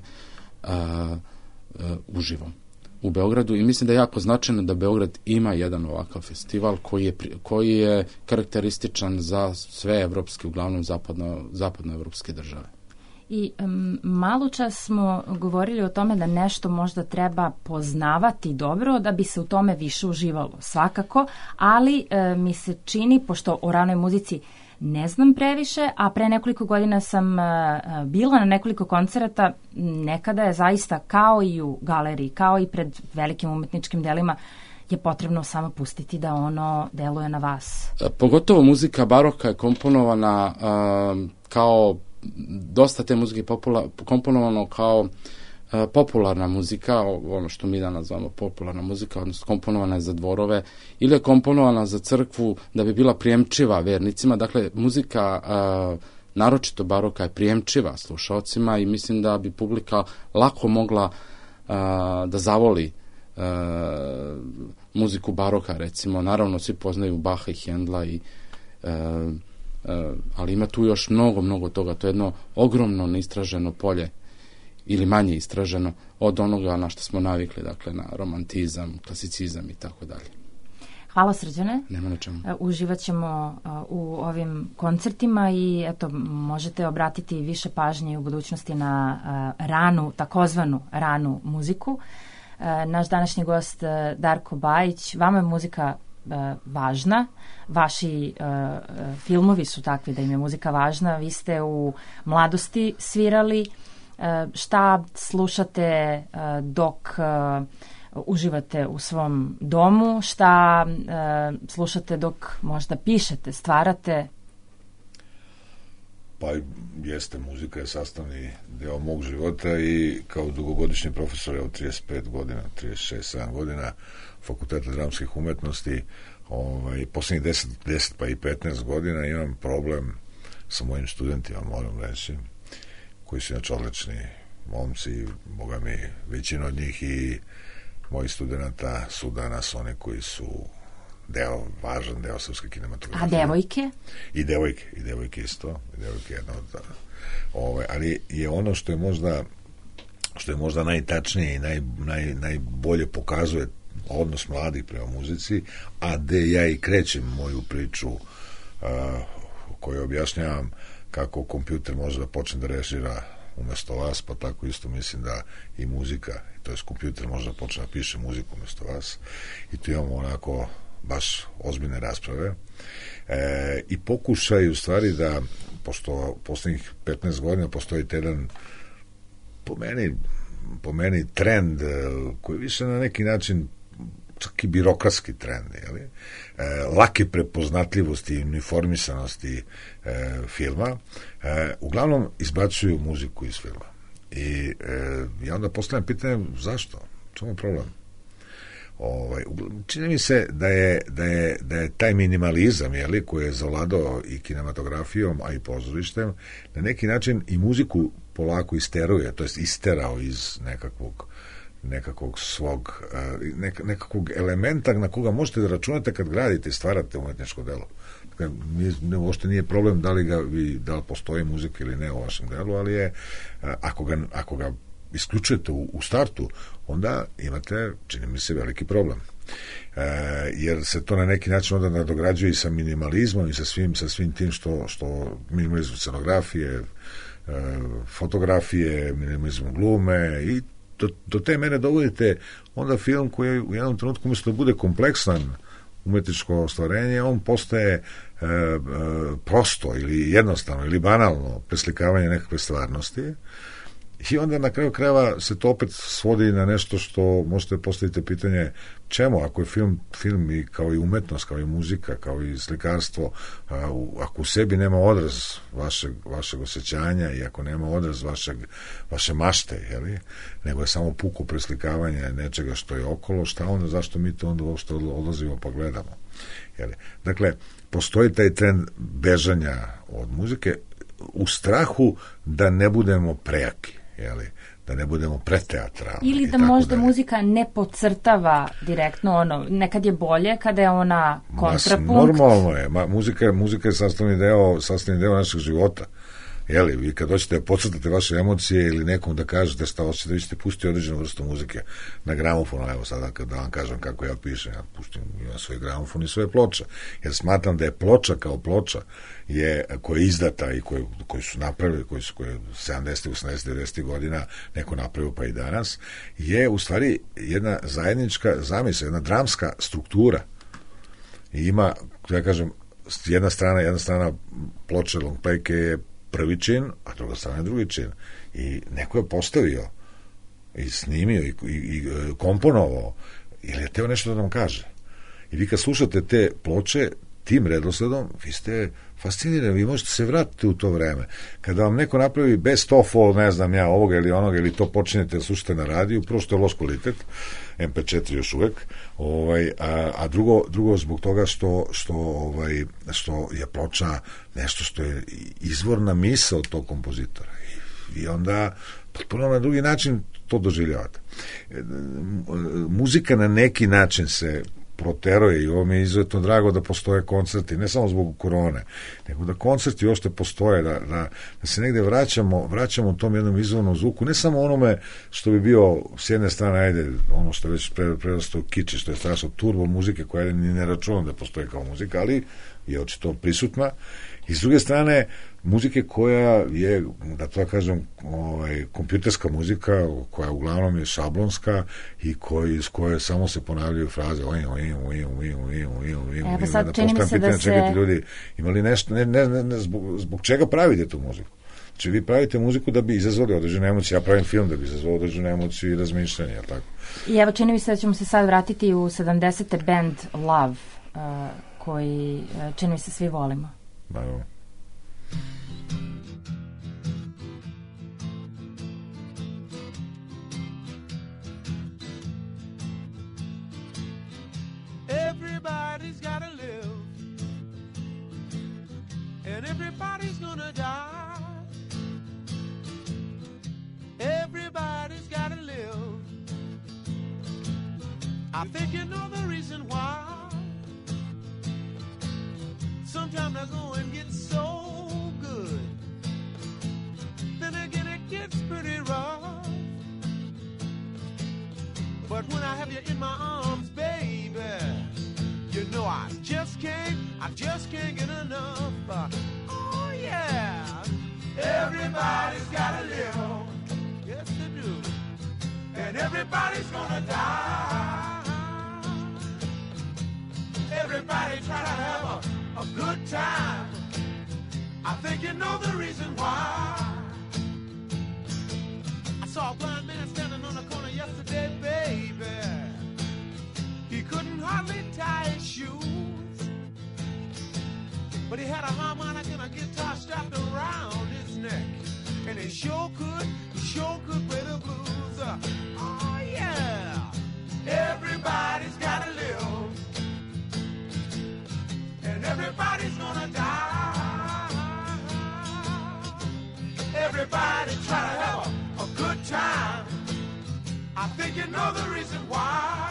uživo u Beogradu, i mislim da je jako značajno da Beograd ima jedan ovakav festival koji je karakterističan za sve evropske, uglavnom zapadnoevropske države. I malo čas smo govorili o tome da nešto možda treba poznavati dobro da bi se u tome više uživalo, svakako, ali mi se čini, pošto o ranoj muzici ne znam previše, a pre nekoliko godina sam bila na nekoliko koncerata, nekada je zaista kao i u galeriji, kao i pred velikim umetničkim delima, je potrebno samo pustiti da ono deluje na vas. Pogotovo muzika baroka je komponovana kao, dosta te muzike komponovano kao popularna muzika, ono što mi danas zovemo popularna muzika, odnosno komponovana je za dvorove ili je komponovana za crkvu da bi bila prijemčiva vernicima. Dakle, muzika naročito baroka je prijemčiva slušaocima i mislim da bi publika lako mogla da zavoli muziku baroka, recimo. Naravno, svi poznaju Baha i Hendla, ali ima tu još mnogo toga. To je jedno ogromno neistraženo polje, ili manje istraženo od onoga na što smo navikli, dakle na romantizam, klasicizam i tako dalje. Hvala, Srđane. Nema na čemu. Uživat ćemo u ovim koncertima i eto, možete obratiti više pažnje u budućnosti na ranu, takozvanu ranu muziku. Naš današnji gost Darko Bajić, vama je muzika važna, vaši filmovi su takvi da im je muzika važna, vi ste u mladosti svirali. Šta slušate dok uživate u svom domu, šta slušate dok možda pišete, stvarate? Pa jeste, muzika je sastavni deo mog života i kao dugogodišnji profesor, evo 35 godina, 36-7 godina Fakulteta dramskih umetnosti, poslednjih 10 pa i 15 godina imam problem sa mojim studentima, moram reći, koji su inače odlični momci, boga mi, većina od njih i mojih studenta su danas one koji su važan deo srpske kinematografije. A devojke? I devojke isto, i devojke jedna od ali je ono što je možda najtačnije i najbolje pokazuje odnos mladih prema muzici, a gde ja i krećem moju priču koju objašnjavam kako kompjuter može da počne da režira umesto vas, pa tako isto mislim da i muzika, to je kompjuter može da počne da piše muziku umesto vas, i tu imamo onako baš ozbiljne rasprave i pokušaj u stvari da, pošto poslednjih 15 godina postoji jedan po meni trend koji više na neki način čak i birokratski trend, lake prepoznatljivosti i uniformisanosti filma, uglavnom izbacuju muziku iz filma. I ja onda postavljam pitanje, zašto? Čemu je problem? Čini mi se da je taj minimalizam, koji je zavladao i kinematografijom, a i pozorištem, na neki način i muziku polako isteruje, to jest isterao iz nekakvog svog nekakvog elementa na koga možete da računate kad gradite i stvarate umetničko delo. Uopšte nije problem da li postoji muzika ili ne u vašem delu, ali je ako ga isključujete u startu, onda imate, čini mi se, veliki problem. Jer se to na neki način onda nadograđuje i sa minimalizmom i sa svim tim što minimalizam scenografije, fotografije, minimalizam glume, i do te mene dovodite onda film koji u jednom trenutku umjesto da bude kompleksan umetničko ostvarenje, on postaje prosto ili jednostavno ili banalno preslikavanje nekakve stvarnosti, i onda na kraju krajeva se to opet svodi na nešto što možete postaviti pitanje čemu, ako je film i kao i umetnost, kao i muzika, kao i slikarstvo, ako u sebi nema odraz vašeg osjećanja i ako nema odraz vaše mašte, nego je samo puko preslikavanje nečega što je okolo, šta onda, zašto mi to onda uopšte odlazimo pa gledamo? Dakle, postoji taj trend bežanja od muzike u strahu da ne budemo prejaki, da ne budemo preteatralni. Ili da možda muzika ne podcrtava direktno nekad je bolje kada je ona kontrapunkt. Normalno je, muzika je sastavni deo našeg života. Vi kad hoćete da podcrtate vaše emocije ili nekom da kažete šta hoćete, vi ćete pustiti određenu vrstu muzike na gramofonu. Evo sada da vam kažem kako ja pišem, ja imam svoj gramofon i svoje ploče, jer smatram da je ploča kao ploča koja je izdata i koju su napravili, koji 70. 80. 90. godina neko napravio pa i danas, je u stvari jedna zajednička zamisla, jedna dramska struktura. I ima, ja kažem, jedna strana ploče long playke je prvi čin, a druga strana je drugi čin. I neko je postavio i snimio i komponovao ili je teo nešto da nam kaže. I vi kad slušate te ploče tim redosledom, vi ste fascinirani, vi možete se vratiti u to vreme. Kada vam neko napravi best of all, ne znam ja, ovoga ili onoga, ili to počinjete da slušate na radiju, prvo što je loš kvalitet, MP4 još uvek, a drugo zbog toga što je ploča nešto što je izvorna misao tog kompozitora. I onda potpuno na drugi način to doživljavate. Muzika na neki način se proteruje i ovo mi je izuzetno drago da postoje koncerti, ne samo zbog korone, nego da koncerti uopšte postoje, da se negde vraćamo tom jednom izvornom zvuku, ne samo onome što bi bio s jedne strane, ono što je već prerastao kiči, što je strašno turbo muzike koja ni ne računam da postoje kao muzika, ali je očito prisutna, i s druge strane muzike koja je, da to kažem, kompjuterska muzika koja uglavnom je šablonska i iz koje samo se ponavljaju fraze Evo sad čini mi se da se... Čekajte ljudi, imali nešto, zbog čega pravite tu muziku? Znači vi pravite muziku da bi izazvali određene emocije, ja pravim film da bi izazvali određene emocije i razmišljanje, jel tako? I evo, čini mi se da ćemo se sad vratiti u 70. band Love, koji čini mi se svi volimo. Naravno. Everybody's gotta live, and everybody's gonna die. Everybody's gotta live. I think you know the reason why. Sometimes I go and get so good, then again it gets pretty rough. But when I have you in my arms, baby, you know I just can't get enough. Oh yeah, everybody's gotta live, yes they do, and everybody's gonna die. Everybody try to have a good time. I think you know the reason why. I saw a blind man standing on the corner yesterday, baby. He couldn't hardly tie his shoes, but he had a harmonica and a guitar strapped around his neck, and he sure could play the blues. Oh yeah, everybody's gotta live, and everybody's gonna die. Everybody try to have a good time. I think you know the reason why.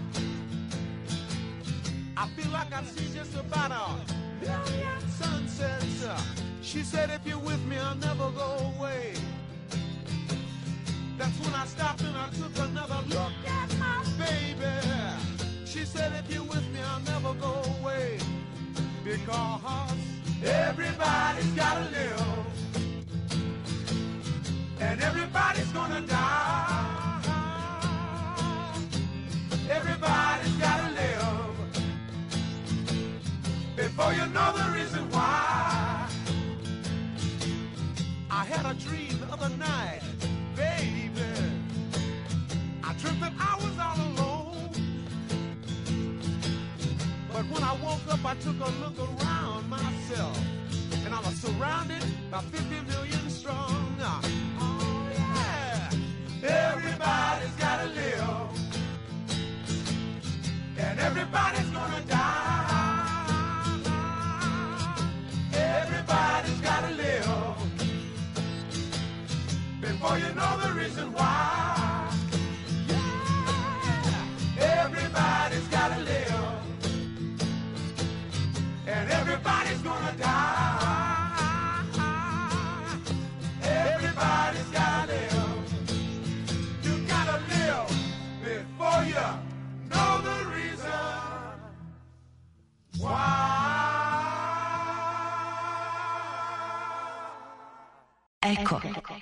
I feel like I've seen just about a million sunsets. She said, if you're with me, I'll never go away. That's when I stopped and I took another look at my baby. She said, if you're with me, I'll never go away. Because everybody's gotta live, and everybody's gonna die. Everybody's gotta live, before you know the reason why. I had a dream the other night, baby. I dreamt that I was all alone, but when I woke up I took a look around myself, and I was surrounded by 50 million strong. Oh yeah, everybody's gotta live, and everybody's gonna die. Everybody's gotta live, before you know the reason why. Yeah, everybody's gotta live, and everybody's gonna die. Everybody's gotta live. You gotta live before you know the reason why. Eko.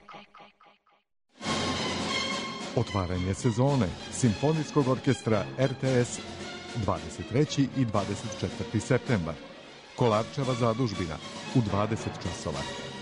Otvaranje sezone Simfonijskog orkestra RTS 23. i 24. septembar. Kolarčeva zadužbina u 20 časova.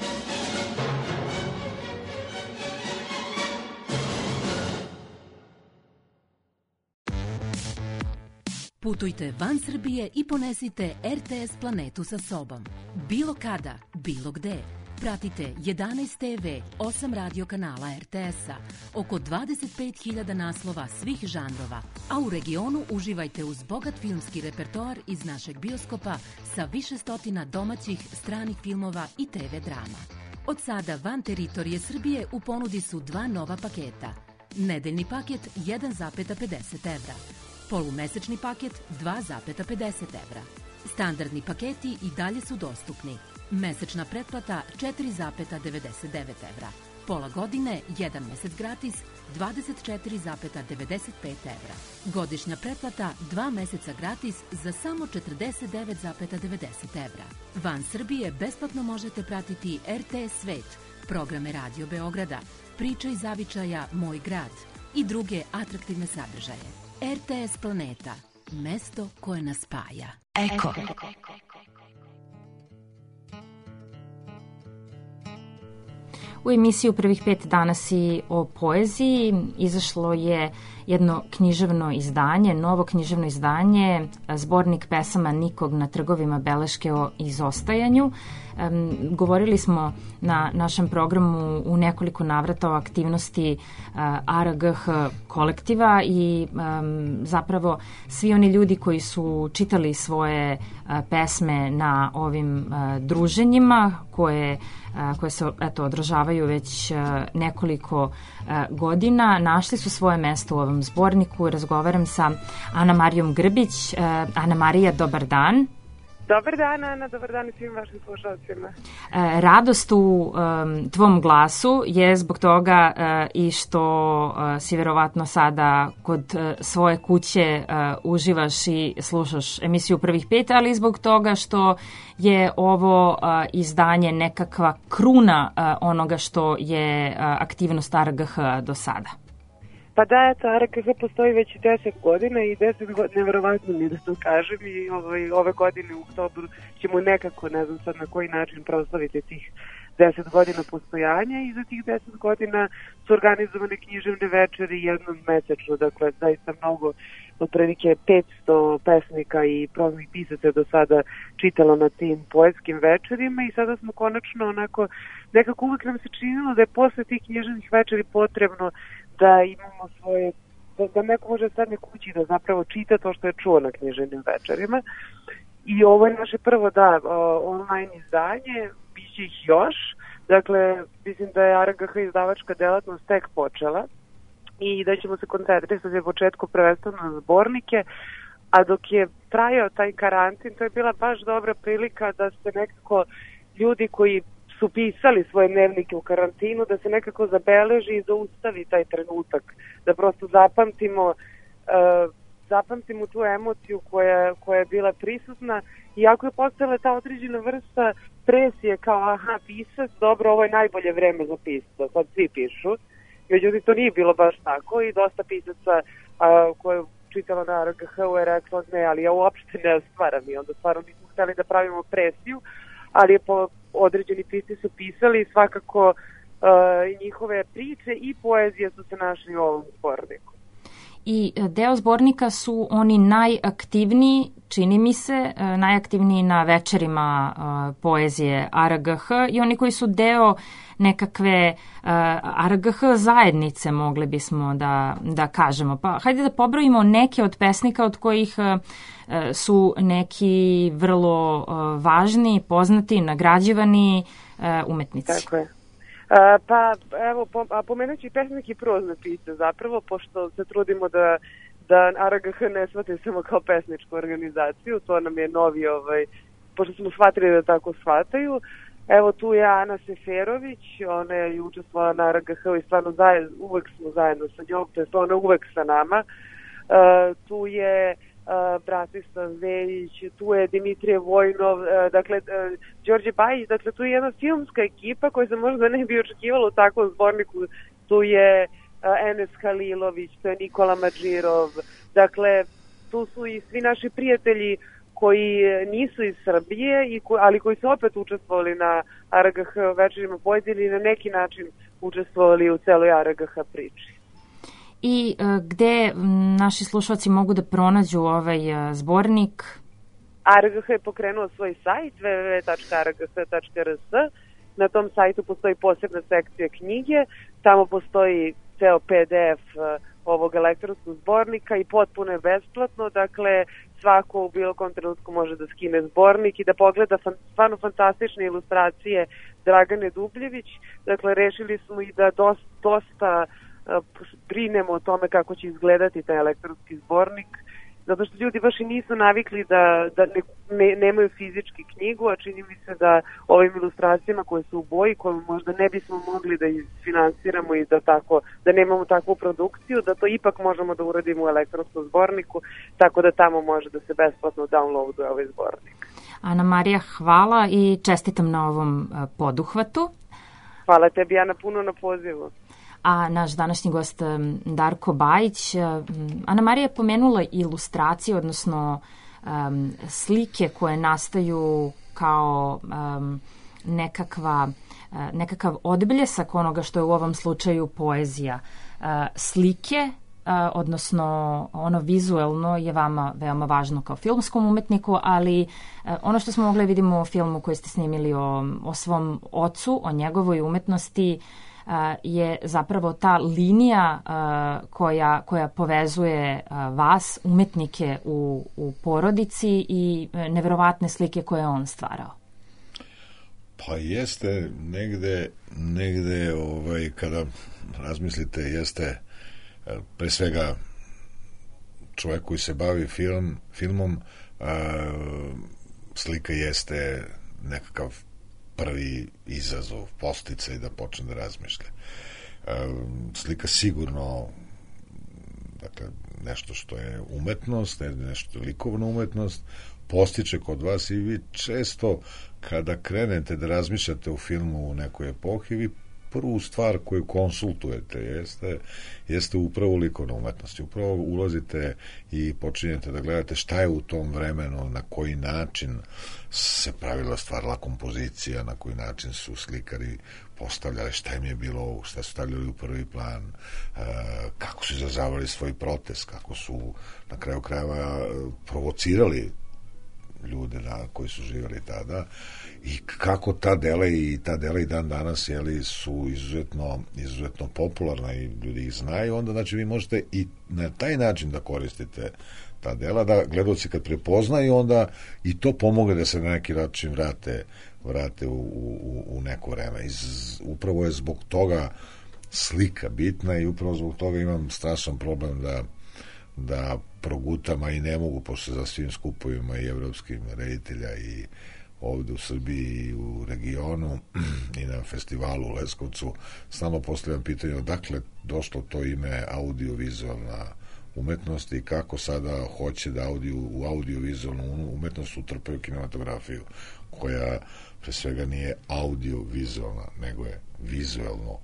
Putujte van Srbije i ponesite RTS planetu sa sobom. Bilo kada, bilo gde. Pratite 11 TV, 8 radio kanala RTS-a, oko 25.000 naslova svih žanrova, a u regionu uživajte uz bogat filmski repertoar iz našeg bioskopa sa više stotina domaćih, stranih filmova i TV drama. Od sada van teritorije Srbije u ponudi su dva nova paketa. Nedeljni paket 1,50 evra, polumesečni paket 2,50 evra. Standardni paketi i dalje su dostupni. Mesečna pretplata 4,99 evra. Pola godine, 1 mesec gratis, 24,95 evra. Godišnja pretplata 2 meseca gratis za samo 49,90 evra. Van Srbije besplatno možete pratiti RTS Svet, programe Radio Beograda, Priča iz zavičaja Moj grad i druge atraktivne sadržaje. RTS Planeta, mesto koje nas spaja. Eko. U emisiju Prvih 5 danas i o poeziji izašlo je jedno književno izdanje, novo književno izdanje, zbornik pesama Nikog na trgovima beleške o izostajanju. Govorili smo na našem programu u nekoliko navrata o aktivnosti ARGH kolektiva i zapravo svi oni ljudi koji su čitali svoje pesme na ovim druženjima koje se održavaju već nekoliko godina, našli su svoje mesto u ovom zborniku. Razgovaram sa Ana Marijom Grbić. Ana Marija, dobar dan. Dobar dan, Ana, dobar dan i svim vašim slušalcima. Radost u tvom glasu je zbog toga i što si verovatno sada kod svoje kuće uživaš i slušaš emisiju Prvih 5, ali i zbog toga što je ovo izdanje nekakva kruna onoga što je aktivnost ARGH do sada. Pa da, eto, ARGH postoji već 10 godina i 10 godina, neverovatno mi da to kažem, i ove godine u oktobru ćemo nekako, ne znam sad na koji način, proslaviti tih 10 godina postojanja i za tih 10 godina su organizovane književne večeri jednom mesečno, dakle zaista mnogo, otprilike 500 pesnika i proznih pisaca do sada čitalo na tim poetskim večerima i sada smo konačno onako, nekako uvijek nam se činilo da je posle tih književnih večeri potrebno da imamo svoje, da neko može stane kući da zapravo čita to što je čuo na književnim večerima. I ovo je naše prvo, online izdanje, bit će ih još. Dakle, mislim da je ARGH izdavačka delatnost tek počela i da ćemo se koncentrisati u početku prvenstveno na zbornike, a dok je trajao taj karantin, to je bila baš dobra prilika da se nekako ljudi koji su pisali svoje dnevnike u karantinu, da se nekako zabeleži i zaustavi taj trenutak, da prosto zapamtimo tu emociju koja je bila prisutna, iako je postala ta određena vrsta presije kao pisac, dobro, ovo je najbolje vreme za pisca, sad svi pišu, međutim to nije bilo baš tako i dosta pisaca koje je čitala na ARGH-u je rekla ne, ali ja uopšte ne stvaram i onda stvarno nismo htjeli da pravimo presiju, ali je određeni pisci su pisali i svakako njihove priče i poezije su se našli u ovom zborniku. I deo zbornika su oni najaktivniji, čini mi se, najaktivniji na večerima poezije ARGH i oni koji su deo nekakve ARGH zajednice, mogli bismo da kažemo. Pa hajde da pobrojimo neke od pesnika od kojih su neki vrlo važni, poznati, nagrađivani umetnici. Tako je. Pa evo, pomenut ću i pesnik i prozne pisce zapravo, pošto se trudimo da ARGH ne shvate samo kao pesničku organizaciju, to nam je novi, pošto smo shvatili da tako shvataju. Evo tu je Ana Seferović, ona je učestvovala na ARGH-u i stvarno uvek smo zajedno sa njom, to je ona uvek sa nama. Tu je Bratislav Veljić, tu je Dimitrije Vojnov, dakle Đorđe Bajić, dakle tu je jedna filmska ekipa koja se možda ne bi očekivala u takvom zborniku, tu je Enes Halilović, tu je Nikola Madžirov, dakle tu su i svi naši prijatelji koji nisu iz Srbije, ali koji su opet učestvovali na ARGH večerima poezije i na neki način učestvovali u celoj ARGH priči. I gde naši slušalci mogu da pronađu ovaj zbornik? ARGH je pokrenuo svoj sajt www.argh.rs. Na tom sajtu postoji posebna sekcija knjige, tamo postoji ceo PDF ovog elektronskog zbornika i potpuno je besplatno, dakle svako u bilo kom trenutku može da skine zbornik i da pogleda stvarno fantastične ilustracije Dragane Dubljević. Dakle, rešili smo i da dosta brinemo o tome kako će izgledati taj elektronski zbornik, zato što ljudi baš i nisu navikli da nemaju fizički knjigu, a čini mi se da ovim ilustracijama koje su u boji, koje možda ne bismo mogli da isfinansiramo i da nemamo takvu produkciju, da to ipak možemo da uradimo u elektronskom zborniku, tako da tamo može da se besplatno downloaduje ovaj zbornik. Ana Marija, hvala i čestitam na ovom poduhvatu. Hvala tebi, Ana, puno na pozivu. A naš današnji gost Darko Bajić, Ana Marija je pomenula ilustracije, odnosno slike koje nastaju kao nekakav odbljesak onoga što je u ovom slučaju poezija. Slike, odnosno ono vizuelno je vama veoma važno kao filmskom umetniku, ali ono što smo mogli vidimo u filmu koji ste snimili o svom ocu, o njegovoj umetnosti, je zapravo ta linija koja povezuje vas, umetnike u porodici, i neverovatne slike koje je on stvarao. Pa jeste negde kada razmislite, jeste pre svega čovjek koji se bavi filmom, slika jeste nekakav prvi izazov, posticaj da počne da razmišlja. Slika sigurno, dakle, nešto što je umetnost, nešto što je likovna umetnost, postiče kod vas, i vi često kada krenete da razmišljate o filmu u nekoj epohi, vi prvu stvar koju konsultujete jeste upravo likovna umetnost. Upravo ulazite i počinjete da gledate šta je u tom vremenu, na koji način se pravila, stvarala kompozicija, na koji način su slikari postavljali, šta im je bilo, šta su stavljali u prvi plan, kako su izražavali svoj protest, kako su na kraju krajeva provocirali ljude koji su živjeli tada, i kako ta dela i dan danas su izuzetno popularna i ljudi ih znaju. Onda znači vi možete i na taj način da koristite ta dela, da gledaoci kad prepoznaju, onda i to pomogne da se na neki način vrate u neko vreme. Upravo je zbog toga slika bitna, i upravo zbog toga imam strašan problem da progutam, a i ne mogu, pošto za svim skupovima i evropskim reditelja i ovde u Srbiji i u regionu i na festivalu u Leskovcu stalno postavljam pitanje odakle došlo to ime audiovizualna umetnost i kako sada hoće da u audiovizualnu umetnost utrpaju kinematografiju, koja pre svega nije audiovizualna, nego je vizualno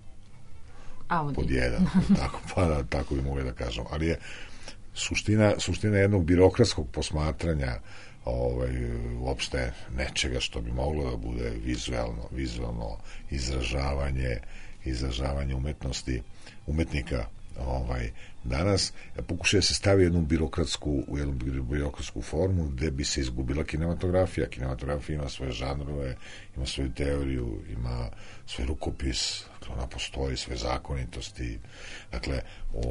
pod jedan. Tako bi mogli da kažem. Ali je suština jednog birokratskog posmatranja uopšte nečega što bi moglo da bude vizualno izražavanje umetnika danas pokušaju se stavi u jednu birokratsku formu gde bi se izgubila kinematografija. Kinematografija ima svoje žanrove, ima svoju teoriju, ima svoj rukopis, ona postoji, sve zakonitosti, dakle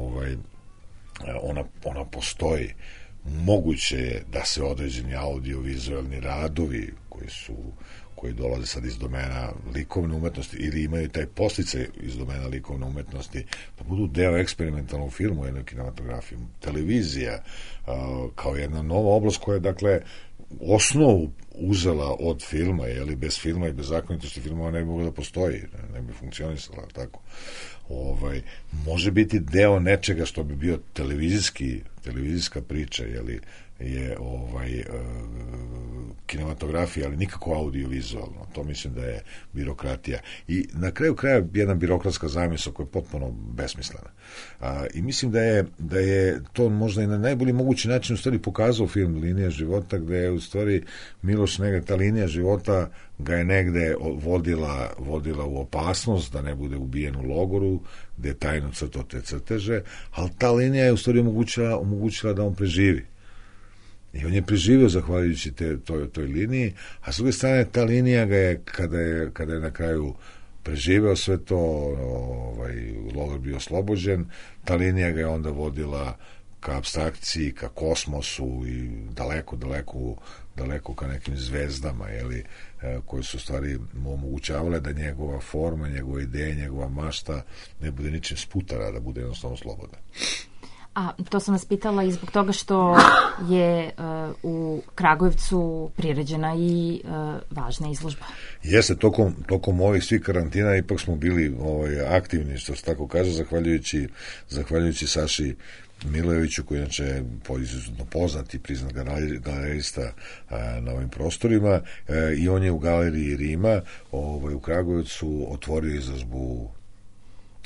ona postoji. Moguće je da se određeni audiovizualni radovi koji dolaze sad iz domena likovne umetnosti ili imaju taj posticaj iz domena likovne umetnosti, da budu deo eksperimentalnog filmu, jednoj kinematografiji. Televizija kao jedna nova oblast koja je, dakle, osnovu uzela od filma, jer bez filma i bez zakonitosti filmova ne bi mogla da postoji, ne bi funkcionisala, tako. Može biti deo nečega što bi bio televizijska priča, je kinematografija, ali nikako audiovizualno. To mislim da je birokratija. I na kraju kraja jedna birokratska zamisao koja je potpuno besmislena. I mislim da je to možda i na najbolji mogući način u stvari pokazao film Linija života, gde je u stvari Miloš negde, ta linija života ga je negde vodila u opasnost da ne bude ubijen u logoru, gde je tajno crtao te crteže, ali ta linija je u stvari omogućila da on preživi. I on je preživio zahvaljujući toj liniji, a s druge strane ta linija ga je, kada je na kraju preživeo sve to, logor bio oslobođen, ta linija ga je onda vodila ka apstrakciji, ka kosmosu i daleko ka nekim zvezdama, koje su stvari mu omogućavale da njegova forma, njegova ideja, njegova mašta ne bude ničim sputara, da bude jednostavno slobodna. A to sam vas pitala i zbog toga što je u Kragujevcu priređena i važna izložba. Jeste, tokom ovih svih karantina ipak smo bili aktivni, što se tako kaže, zahvaljujući Saši Milojeviću, koji je inače izuzetno poznat i priznat galerista na ovim prostorima, i on je u galeriji Rima u Kragujevcu otvorio izložbu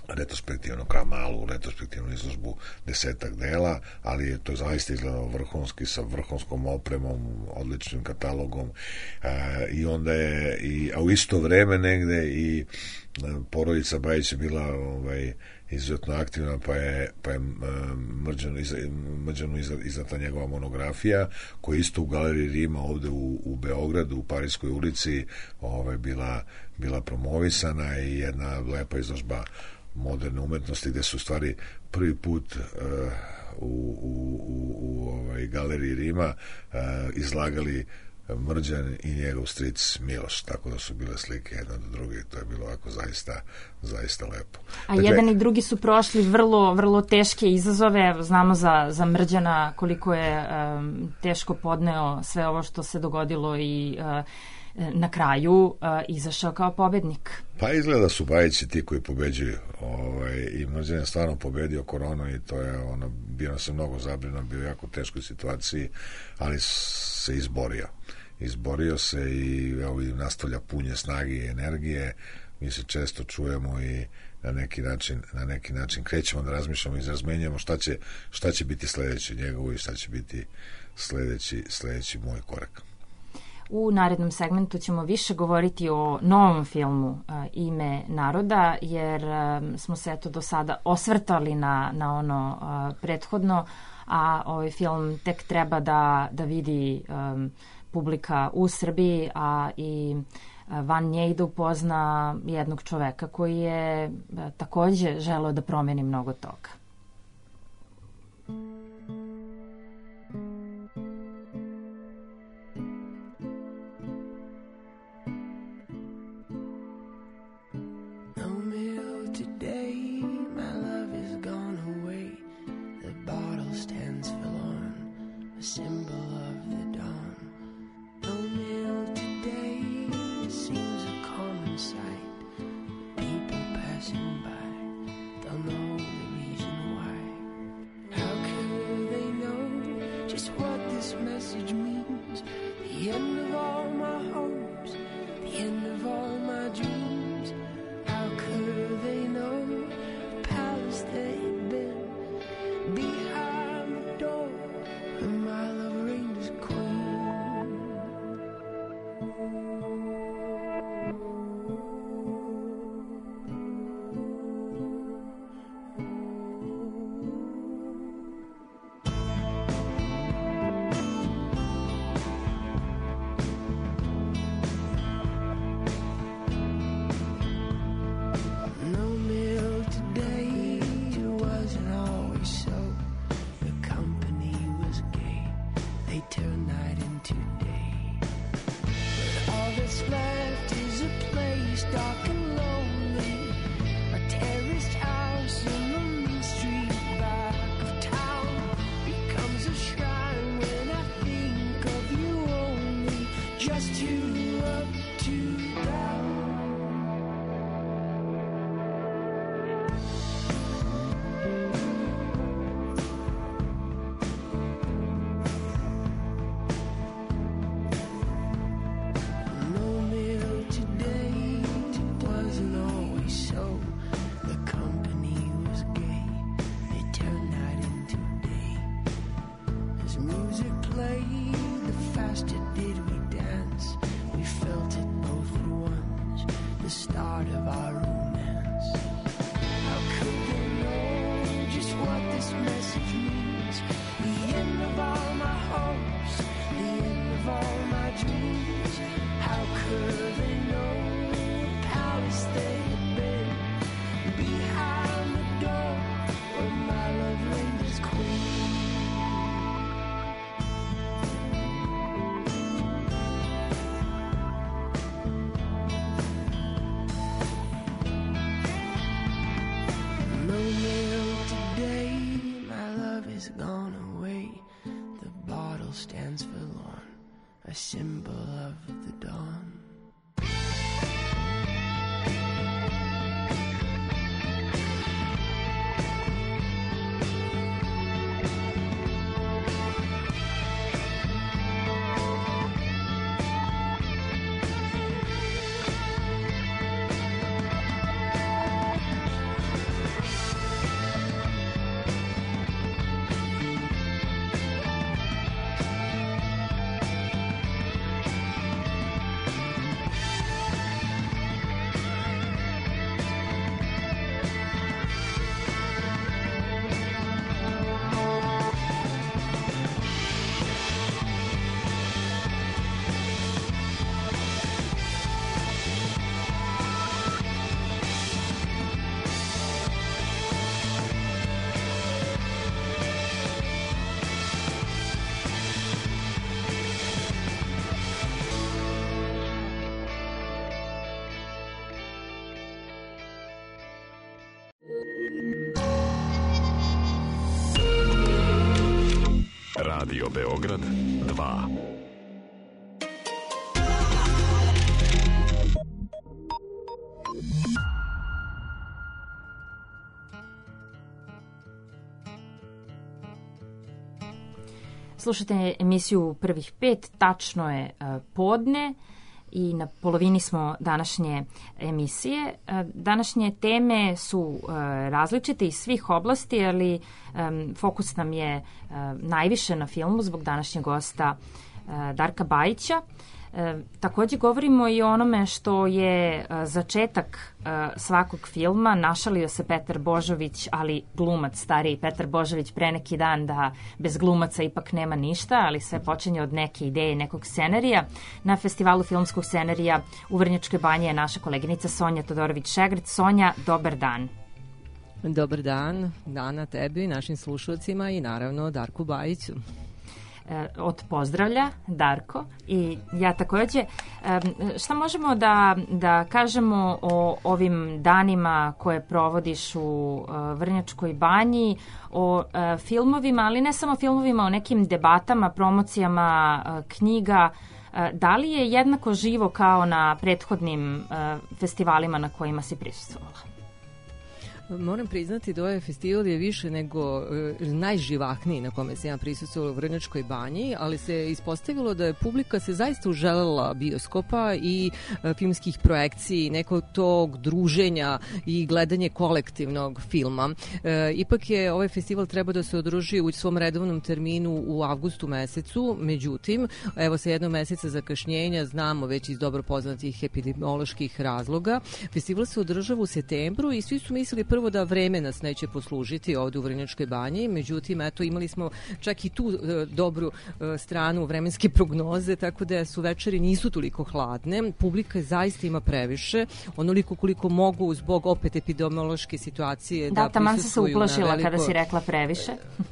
retrospektivnu malu retrospektivnu izložbu 10 dela, ali je to zaista izgledalo vrhunski, sa vrhunskom opremom, odličnim katalogom, i onda je a u isto vreme negde i porodica Bajić je bila izuzetno aktivna, pa je Mrđanu izdata njegova monografija, koja isto u Galeriji Rima ovde u Beogradu, u Parijskoj ulici, bila promovisana, i jedna lepa izložba moderne umetnosti, gde su u stvari prvi put u Galeriji Rima izlagali Mrđan i njegov stric Miloš, tako da su bile slike jedna do druge, to je bilo ovako zaista lepo. A jedan i drugi su prošli vrlo, vrlo teške izazove, znamo za Mrđana koliko je teško podneo sve ovo što se dogodilo i na kraju izašao kao pobednik. Pa izgleda su Bajići ti koji pobeđuju, i Mrđan je stvarno pobedio koronu, i to je bio se mnogo zabrinuo, bio u jako teškoj situaciji, ali se izborio se i nastavlja punje snage i energije. Mi se često čujemo i na neki način krećemo da razmišljamo i razmenjujemo šta će biti sledeće njegovo i šta će biti sledeći moj korak. U narednom segmentu ćemo više govoriti o novom filmu Ime naroda, jer smo se do sada osvrtali na ono prethodno, a ovaj film tek treba da vidi publika u Srbiji, a i van nje i da upozna jednog čoveka koji je takođe želeo da promeni mnogo toga. Symbol of the dawn. No mail today seems a common sight. People passing by don't know the reason why. How could they know just what this message means? The end of all my hopes, the end of all my dreams. How could they know the palace they had been behind the door? And my love reigned as queen. No mail today, it wasn't always so. The company was gay, they turned night into day. But all that's left is a place dark and lonely, a terraced house in the main street back of town. Becomes a shrine when I think of you only, just two up, two down. No mail today, it wasn't always so. The company was gay, they turned night into day. As music played, the faster did we dance. We felt it both at once, the start of our romance. How could they know just what this message means? The end of all my hopes, the end of all my dreams. How could they know the palace they had been behind the door where my love reigned as queen? No mail today, my love is gone away. The bottle stands forlorn, a symbol of the dawn. Radio Beograd 2. Slušate emisiju Prvih pet, tačno je podne i na polovini smo današnje emisije. Današnje teme su različite iz svih oblasti, ali fokus nam je najviše na filmu zbog današnjeg gosta Darka Bajića. Takođe govorimo i o onome što je začetak svakog filma. Našalio se Petar Božović, ali glumac stariji Petar Božović pre neki dan da bez glumaca ipak nema ništa, ali sve počinje od neke ideje, nekog scenarija. Na festivalu filmskog scenarija u Vrnjačkoj banji je naša koleginica Sonja Todorović-Šegrt. Sonja, dobar dan. Dobar dan, Dana, tebi, našim slušalcima i naravno Darku Bajiću. Od pozdravlja Darko i ja takođe. Šta možemo da kažemo o ovim danima koje provodiš u Vrnjačkoj banji, o filmovima, ali ne samo filmovima, o nekim debatama, promocijama knjiga? Da li je jednako živo kao na prethodnim festivalima na kojima si prisustvovala? Moram priznati da ovaj festival je više nego najživahniji na kome se ja prisustvovala u Vrnjačkoj banji, ali se ispostavilo da je publika se zaista uželela bioskopa i filmskih projekciji, nekog tog druženja i gledanje kolektivnog filma. Ipak je ovaj festival trebao da se održi u svom redovnom terminu u avgustu mesecu, međutim, evo sa jednog meseca zakašnjenja, znamo već iz dobro poznatih epidemioloških razloga, festival se održava u septembru i svi su mislili prvo da vreme nas neće poslužiti ovde u Vrnjačkoj banji, međutim, eto, imali smo čak i tu dobru stranu vremenske prognoze, tako da su večeri nisu toliko hladne, publika zaista ima previše, onoliko koliko mogu zbog opet epidemiološke situacije da prisustvuju. Da, taman se uplašila kada si rekla previše.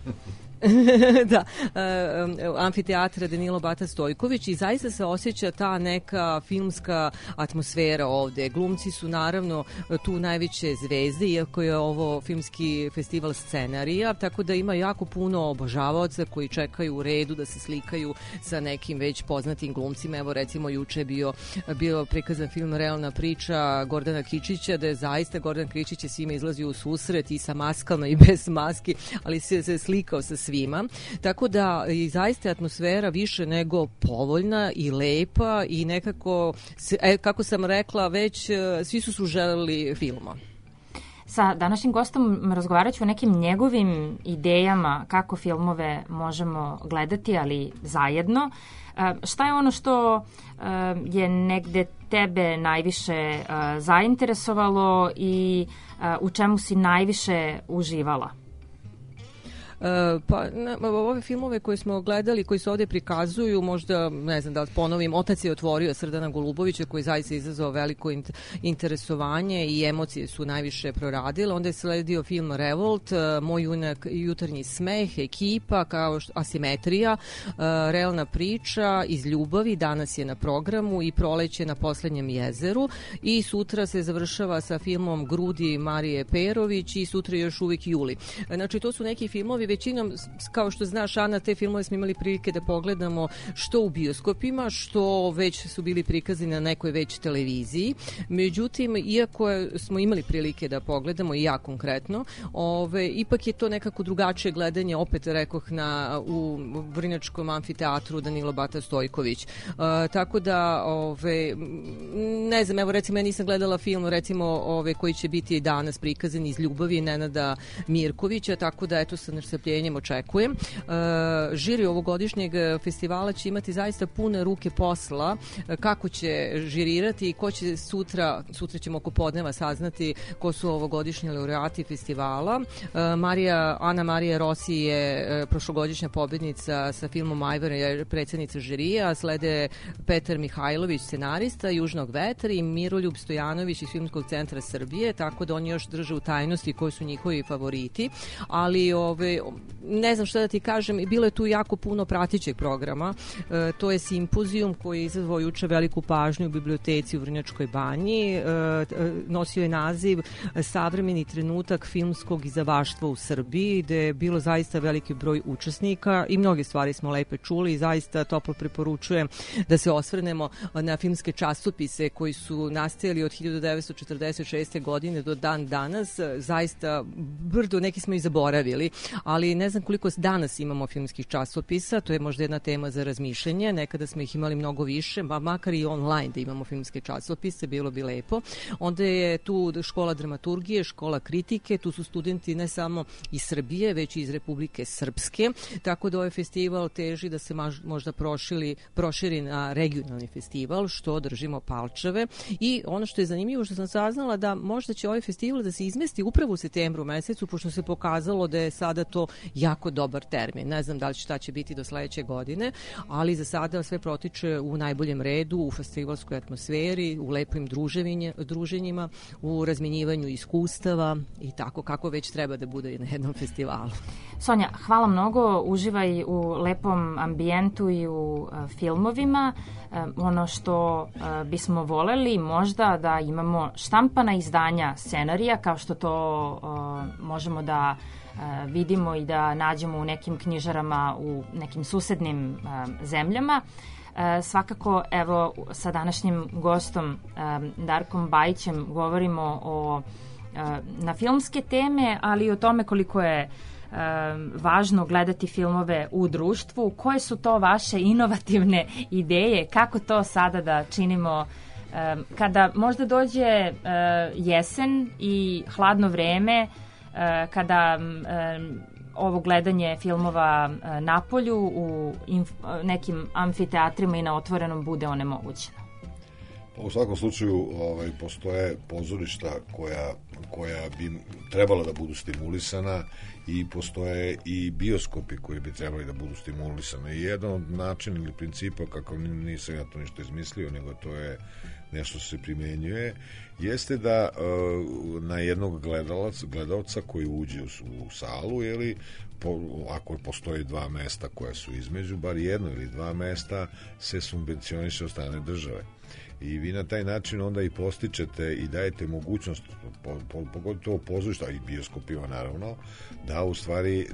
Da, amfiteatra Danilo Bata Stojković i zaista se osjeća ta neka filmska atmosfera ovde. Glumci su naravno tu najveće zvezde, iako je ovo filmski festival scenarija, tako da ima jako puno obožavaoca koji čekaju u redu da se slikaju sa nekim već poznatim glumcima. Evo recimo juče je bio prikazan film Realna priča Gordana Kičića, da je zaista Gordan Kičić je svima izlazio u susret i sa maskama i bez maski, ali se slikao sa svima. Tako da i zaista je atmosfera više nego povoljna i lepa i nekako, kako sam rekla, već svi su želeli filma. Sa današnjim gostom razgovarat ću o nekim njegovim idejama kako filmove možemo gledati, ali zajedno. Šta je ono što je negde tebe najviše zainteresovalo i u čemu si najviše uživala? Pa ove filmove koje smo gledali, koji se ovde prikazuju, možda, ne znam da ponovim, Otac je otvorio Srdana Golubovića, koji zaista izazvao veliko interesovanje i emocije su najviše proradile. Onda je sledio film Revolt, Moj jutarnji smeh, Ekipa, kao Asimetrija, Realna priča, Iz ljubavi, danas je na programu i Proleće na poslednjem jezeru i sutra se završava sa filmom Grudi Marije Perović i sutra još uvijek Juli. Znači, to su neki filmovi, većinom, kao što znaš, Ana, te filmove smo imali prilike da pogledamo što u bioskopima, što već su bili prikazani na nekoj već televiziji. Međutim, iako smo imali prilike da pogledamo, i ja konkretno, ipak je to nekako drugačije gledanje, opet rekoh, u Vrnjačkom amfiteatru Danilo Bata Stojković. Tako da, ne znam, evo recimo, ja nisam gledala film, recimo, koji će biti danas prikazan Iz ljubavi Nenada Mirkovića, tako da, eto, sa nestrpljenjem očekujem. Žiri ovogodišnjeg festivala će imati zaista pune ruke posla, kako će žirirati i ko će sutra ćemo oko podneva saznati ko su ovogodišnji laureati festivala. Ana Marija Rossi je prošlogodišnja pobednica sa filmom Ajvar, je predsjednica žirija, slede Petar Mihajlović, scenarista Južnog vetra, i Miroljub Stojanović iz Filmskog centra Srbije, tako da oni još drže u tajnosti koji su njihovi favoriti, ali ne znam šta da ti kažem, bilo je tu jako puno pratećeg programa. To je simpozijum koji je izazvao juče veliku pažnju u biblioteci u Vrnjačkoj banji. Nosio je naziv Savremeni trenutak filmskog izdavaštva u Srbiji, gde je bilo zaista veliki broj učesnika i mnoge stvari smo lepe čuli i zaista toplo preporučujem da se osvrnemo na filmske časopise koji su nastajali od 1946. godine do dan danas. Zaista brdo, neki smo i zaboravili, ali ne znam koliko danas imamo filmskih časopisa, to je možda jedna tema za razmišljanje. Nekada smo ih imali mnogo više, makar i online da imamo filmske časopise, bilo bi lepo. Onda je tu škola dramaturgije, škola kritike, tu su studenti ne samo iz Srbije, već i iz Republike Srpske, tako da ovaj festival teži da se možda proširi na regionalni festival, što držimo palčeve. I ono što je zanimljivo, što sam saznala, da možda će ovaj festival da se izmesti upravo u septembru mesecu, pošto se pokazalo da je sada to jako dobar termin. Ne znam da li šta će biti do sledeće godine, ali za sada sve protiče u najboljem redu, u festivalskoj atmosferi, u lepim druženjima, u razmenjivanju iskustava i tako kako već treba da bude na jednom festivalu. Sonja, hvala mnogo, uživaj u lepom ambijentu i u filmovima. Ono što bismo voleli možda da imamo štampana izdanja scenarija, kao što to možemo da vidimo i da nađemo u nekim knjižarama u nekim susednim zemljama. Svakako, evo, sa današnjim gostom Darkom Bajićem govorimo na filmske teme, ali i o tome koliko je važno gledati filmove u društvu. Koje su to vaše inovativne ideje? Kako to sada da činimo kada možda dođe jesen i hladno vreme, kada ovo gledanje filmova napolju u nekim amfiteatrima i na otvorenom bude onemogućeno? U svakom slučaju postoje pozorišta koja bi trebala da budu stimulisana i postoje i bioskopi koji bi trebali da budu stimulisani. I jedan od načina ili principa, kako nisam ja to ništa izmislio, nego to je nešto se primenjuje, jeste da na jednog gledalca koji uđe u salu, ili ako postoji 2 mesta koja su između, bar jedno ili 2 mesta se subvencioniše od strane države. I vi na taj način onda i postičete i dajete mogućnost, pogotovo pozorišta i bioskopima naravno, da u stvari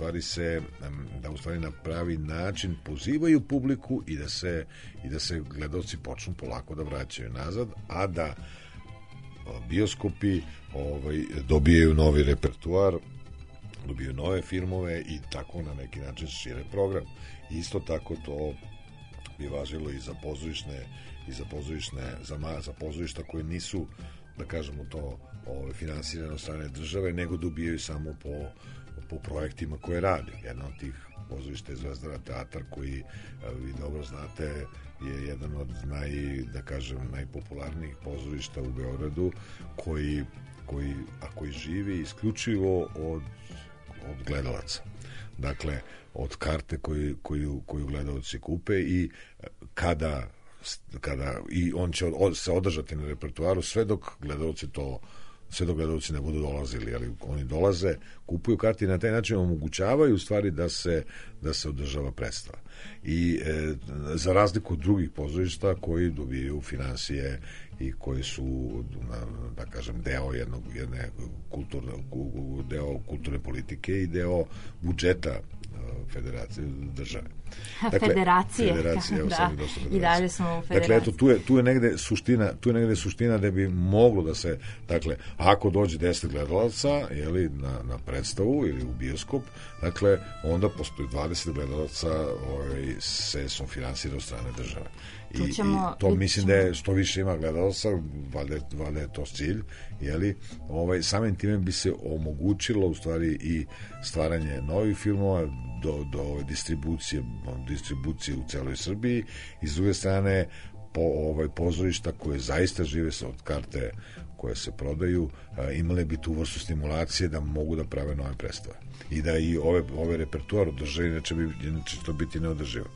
na pravi način pozivaju publiku i da se gledalci počnu polako da vraćaju nazad, a da bioskopi dobijaju novi repertuar, dobijaju nove filmove i tako na neki način šire program. Isto tako to bi važilo i za pozorišta koje nisu, da kažemo to, finansirane od strane države, nego dobijaju samo po projektima koje radi. Jedna od tih pozorišta je Zvezdara teatar, koji, vi dobro znate, je jedan od najpopularnijih pozorišta u Beogradu, koji živi isključivo od gledalaca. Dakle, od karte koju gledalci kupe i kada i on će se održati na repertuaru sve dok gledalci ne budu dolazili, ali oni dolaze, kupuju karte i na taj način omogućavaju u stvari da se održava predstava. I za razliku od drugih pozorišta koji dobijaju finansije i koji su, da kažem, deo jedne deo kulturne politike i deo budžeta federacije države. Dakle, federacije. Da, i dalje smo u federaciji. Dakle, eto, tu je negde suština da bi moglo da se, dakle, ako dođe 10 gledalaca, jeli, na predstavu ili u bioskop, dakle, onda postoji 20 gledalaca se finansira od strane države. I to mislim da je što više ima gledalaca, valjda je to cilj, jeli, samim time bi se omogućilo u stvari i stvaranje novih filmova do distribucije u celoj Srbiji i s druge strane pozorišta koje zaista žive od karte koje se prodaju, imale bi tu vrstu stimulacije da mogu da prave nove predstave i da i ove repertuar održe, inače to biti neodrživo.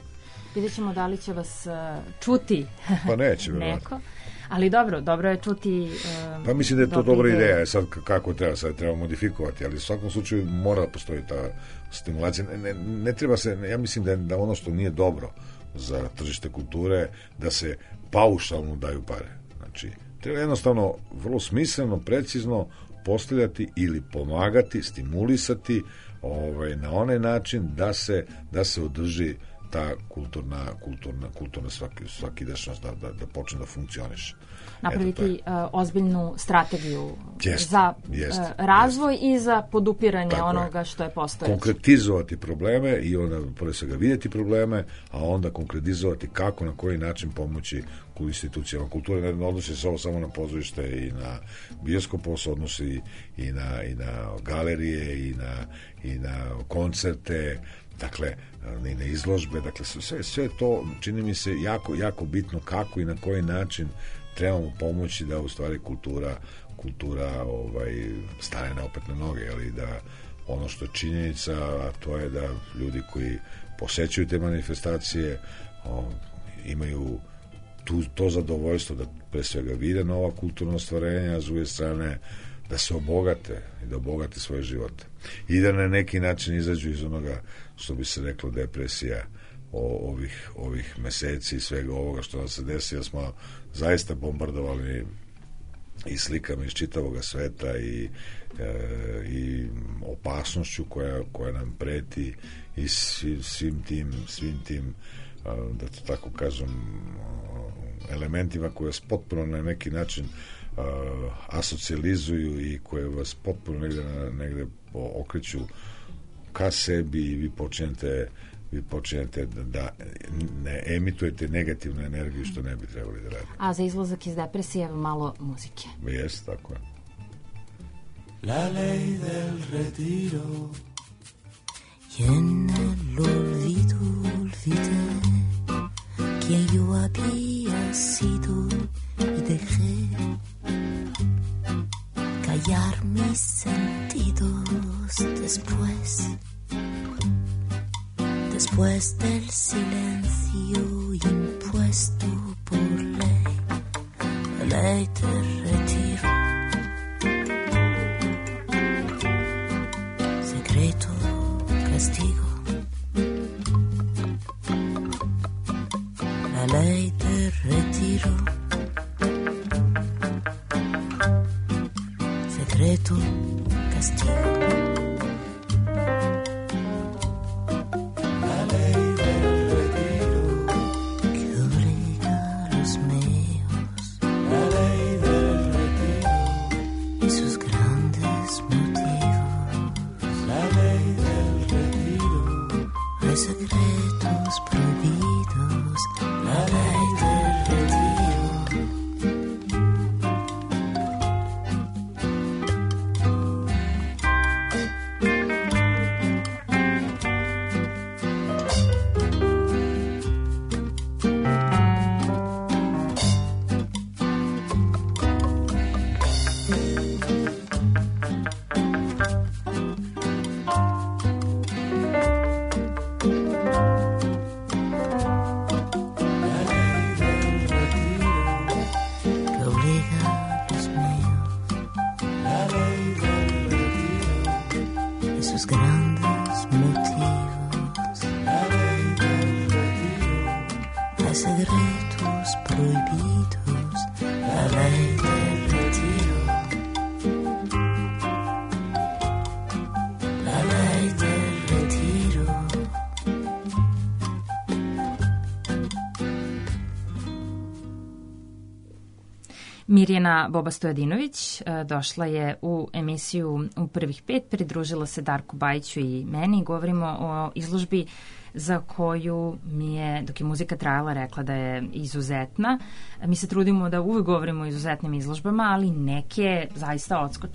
Vidjet ćemo da li će vas čuti Pa neće, neko. Ali dobro je čuti pa mislim da je to dobra ideja. Sad kako treba, sad treba modifikovati, ali u svakom slučaju mora da postoji ta stimulacija. Ne treba se, ja mislim da ono što nije dobro za tržište kulture, da se paušalno daju pare. Znači, treba jednostavno vrlo smisleno, precizno postavljati ili pomagati, stimulisati na onaj način da se održi ta kulturna svakidašnjost da počne da funkcioniše. Napraviti ozbiljnu strategiju za razvoj i za podupiranje onoga što je postojeće. Konkretizovati probleme i onda pre svega vidjeti probleme, a onda konkretizovati kako, na koji način pomoći institucijama kulture. Ne odnosi se ovo samo na pozorište i na bioskop, ovo se odnosi i na galerije i na koncerte, dakle i na izložbe, dakle sve to čini mi se jako bitno kako i na koji način trebamo pomoći da u stvari kultura stane na opet na noge, ali da ono što je činjenica, a to je da ljudi koji posećuju te manifestacije imaju to zadovoljstvo da pre svega vide nova kulturna ostvarenja, a s druge strane da se obogate i da obogate svoje živote i da na neki način izađu iz onoga što bi se reklo depresija ovih meseci i svega ovoga što nam se desi, da smo zaista bombardovali i slikama iz čitavog sveta i opasnošću koja nam preti i svim tim da to tako kažem elementima koje vas potpuno na neki način asocijalizuju i koje vas potpuno negde okreću ka sebi i vi počinjete da ne emitujete negativnu energiju što ne bi trebali da radite. A za izlazak iz depresije malo muzike. Jeste, tako je. La ley del retiro y en el olvido olvidé quien yo había sido y dejé callar mis sentidos después del silencio impuesto por ley, la ley del retiro, secreto, castigo, la ley del retiro, secreto, castigo. Mirjana Boba Stojadinović došla je u emisiju U prvih 5, pridružila se Darku Bajiću i meni. Govorimo o izložbi za koju mi je, dok je muzika trajala, rekla da je izuzetna. Mi se trudimo da uvijek govorimo o izuzetnim izložbama, ali neke zaista odskoče.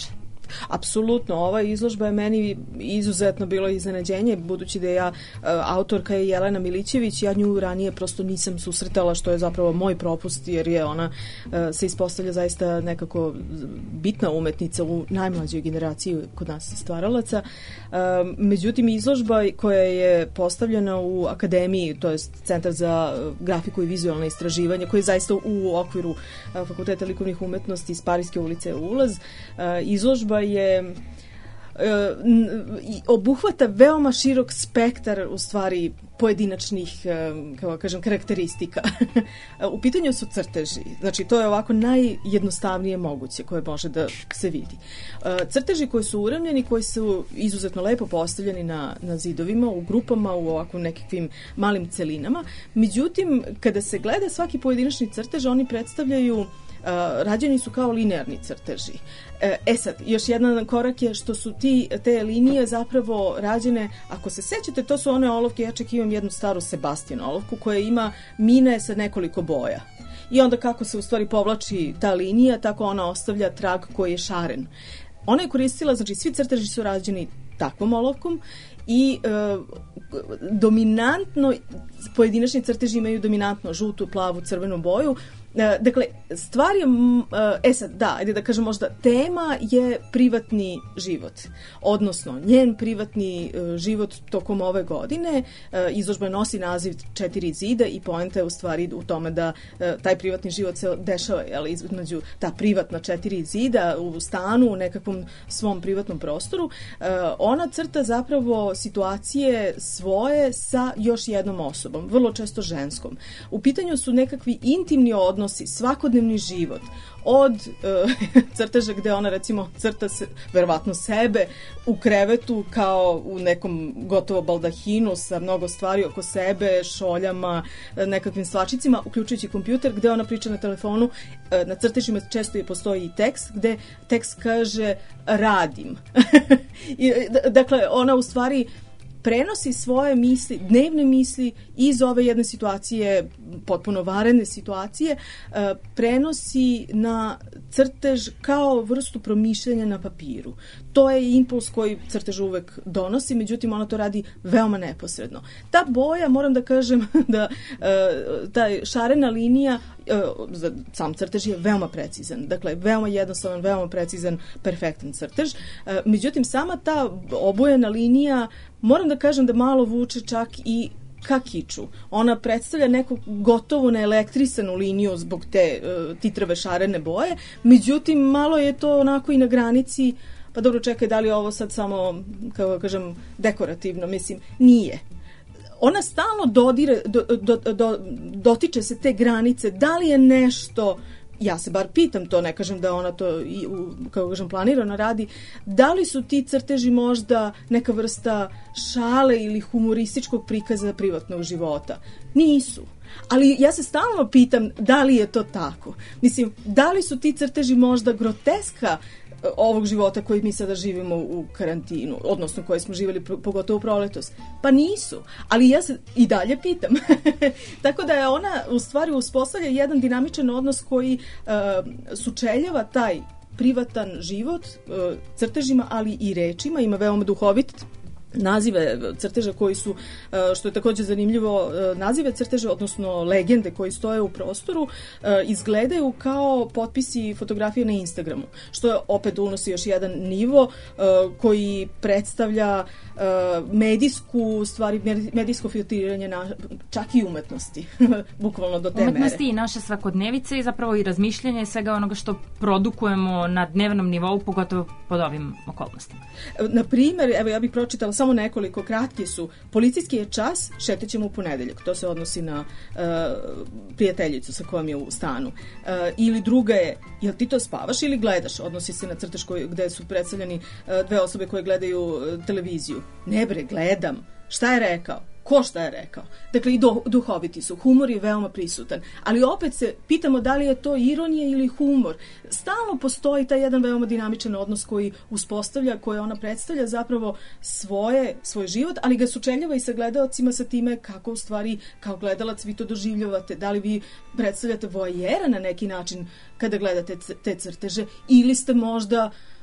apsolutno, ova izložba je meni izuzetno bilo iznenađenje, budući da ja, autorka je Jelena Milićević, ja nju ranije prosto nisam susretala, što je zapravo moj propust, jer je ona se ispostavlja zaista nekako bitna umetnica u najmlađoj generaciji kod nas stvaralaca. Međutim, izložba koja je postavljena u akademiji, to je Centar za grafiku i vizualne istraživanje, koji je zaista u okviru Fakulteta likovnih umetnosti iz Parijske ulice Ulaz, izložba je obuhvata veoma širok spektar u stvari pojedinačnih, kako kažem, karakteristika. U pitanju su crteži. Znači, to je ovako najjednostavnije moguće koje može da se vidi. Crteži koji su uravnjeni, koji su izuzetno lepo postavljeni na zidovima, u grupama, u ovako nekakvim malim celinama. Međutim, kada se gleda svaki pojedinačni crtež, oni predstavljaju rađeni su kao linearni crteži. Sad, još jedan korak je što su te linije zapravo rađene, ako se sećate, to su one olovke, ja čak imam jednu staru Sebastian olovku koja ima mine sa nekoliko boja. I onda kako se u stvari povlači ta linija, tako ona ostavlja trag koji je šaren. Ona je koristila, znači svi crteži su rađeni takvom olovkom i dominantno, pojedinačni crteži imaju dominantno žutu, plavu, crvenu boju. Dakle, stvar je, sad, da, ajde da kažem možda, tema je privatni život, odnosno njen privatni život tokom ove godine. Izložba nosi naziv 4 zida i poenta je u stvari u tome da taj privatni život se dešava, ali između ta privatna 4 zida u stanu, u nekakvom svom privatnom prostoru. Ona crta zapravo situacije svoje sa još jednom osobom, vrlo često ženskom. U pitanju su nekakvi intimni odnosi, svakodnevni život, od crteža gde ona recimo crta verovatno sebe u krevetu kao u nekom gotovo baldahinu sa mnogo stvari oko sebe, šoljama, nekakvim stvačicima, uključujući kompjuter, gde ona priča na telefonu. Na crtežima često je postoji i tekst, gde tekst kaže radim. Dakle, ona u stvari prenosi svoje misli, dnevne misli iz ove jedne situacije, potpuno vanredne situacije, prenosi na crtež kao vrstu promišljanja na papiru. To je impuls koji crtež uvek donosi, međutim ona to radi veoma neposredno. Ta boja, moram da kažem da ta šarena linija, sam crtež je veoma precizan. Dakle, veoma jednostavan, veoma precizan, perfektan crtež. Međutim, sama ta obojena linija, moram da kažem da malo vuče čak i ka kiču. Ona predstavlja neku gotovo neelektrisanu liniju zbog te titrave šarene boje, međutim, malo je to onako i na granici, pa dobro, čekaj, da li je ovo sad samo, kako kažem, dekorativno, mislim, nije. Ona stalno dotiče se te granice, da li je nešto, ja se bar pitam to, ne kažem da ona to, kako kažem, planirano radi, da li su ti crteži možda neka vrsta šale ili humorističkog prikaza privatnog života? Nisu. Ali ja se stalno pitam da li je to tako. Mislim, da li su ti crteži možda groteska ovog života koji mi sada živimo u karantinu, odnosno koji smo živjeli pogotovo proletos? Pa nisu, ali ja se i dalje pitam. Tako da je ona u stvari uspostavlja jedan dinamičan odnos koji sučeljava taj privatan život crtežima, ali i rečima. Ima veoma duhovit nazive crteža koji su, što je također zanimljivo, nazive crteža, odnosno legende koji stoje u prostoru, izgledaju kao potpisi fotografije na Instagramu, što opet unosi još jedan nivo koji predstavlja medijsko filtriranje čak i umetnosti, bukvalno do te mere. Umetnosti i naše svakodnevice i zapravo i razmišljanje svega onoga što produkujemo na dnevnom nivou, pogotovo pod ovim okolnostima. Na primjer, evo ja bih pročitala samo nekoliko, kratki su. Policijski je čas, šetaćemo u ponedeljak. To se odnosi na prijateljicu sa kojom je u stanu. Ili druga je, jel ti to spavaš ili gledaš? Odnosi se na crtež gde su predstavljeni dve osobe koje gledaju televiziju. Ne bre, gledam. Šta je rekao? Ko šta je rekao? Dakle, i duhoviti su. Humor je veoma prisutan. Ali opet se pitamo da li je to ironija ili humor. Stalno postoji taj jedan veoma dinamičan odnos koji uspostavlja, koje ona predstavlja zapravo svoj život, ali ga sučeljava i sa gledaocima sa time kako u stvari kao gledalac vi to doživljavate. Da li vi predstavljate voajera na neki način kada gledate te crteže ili ste možda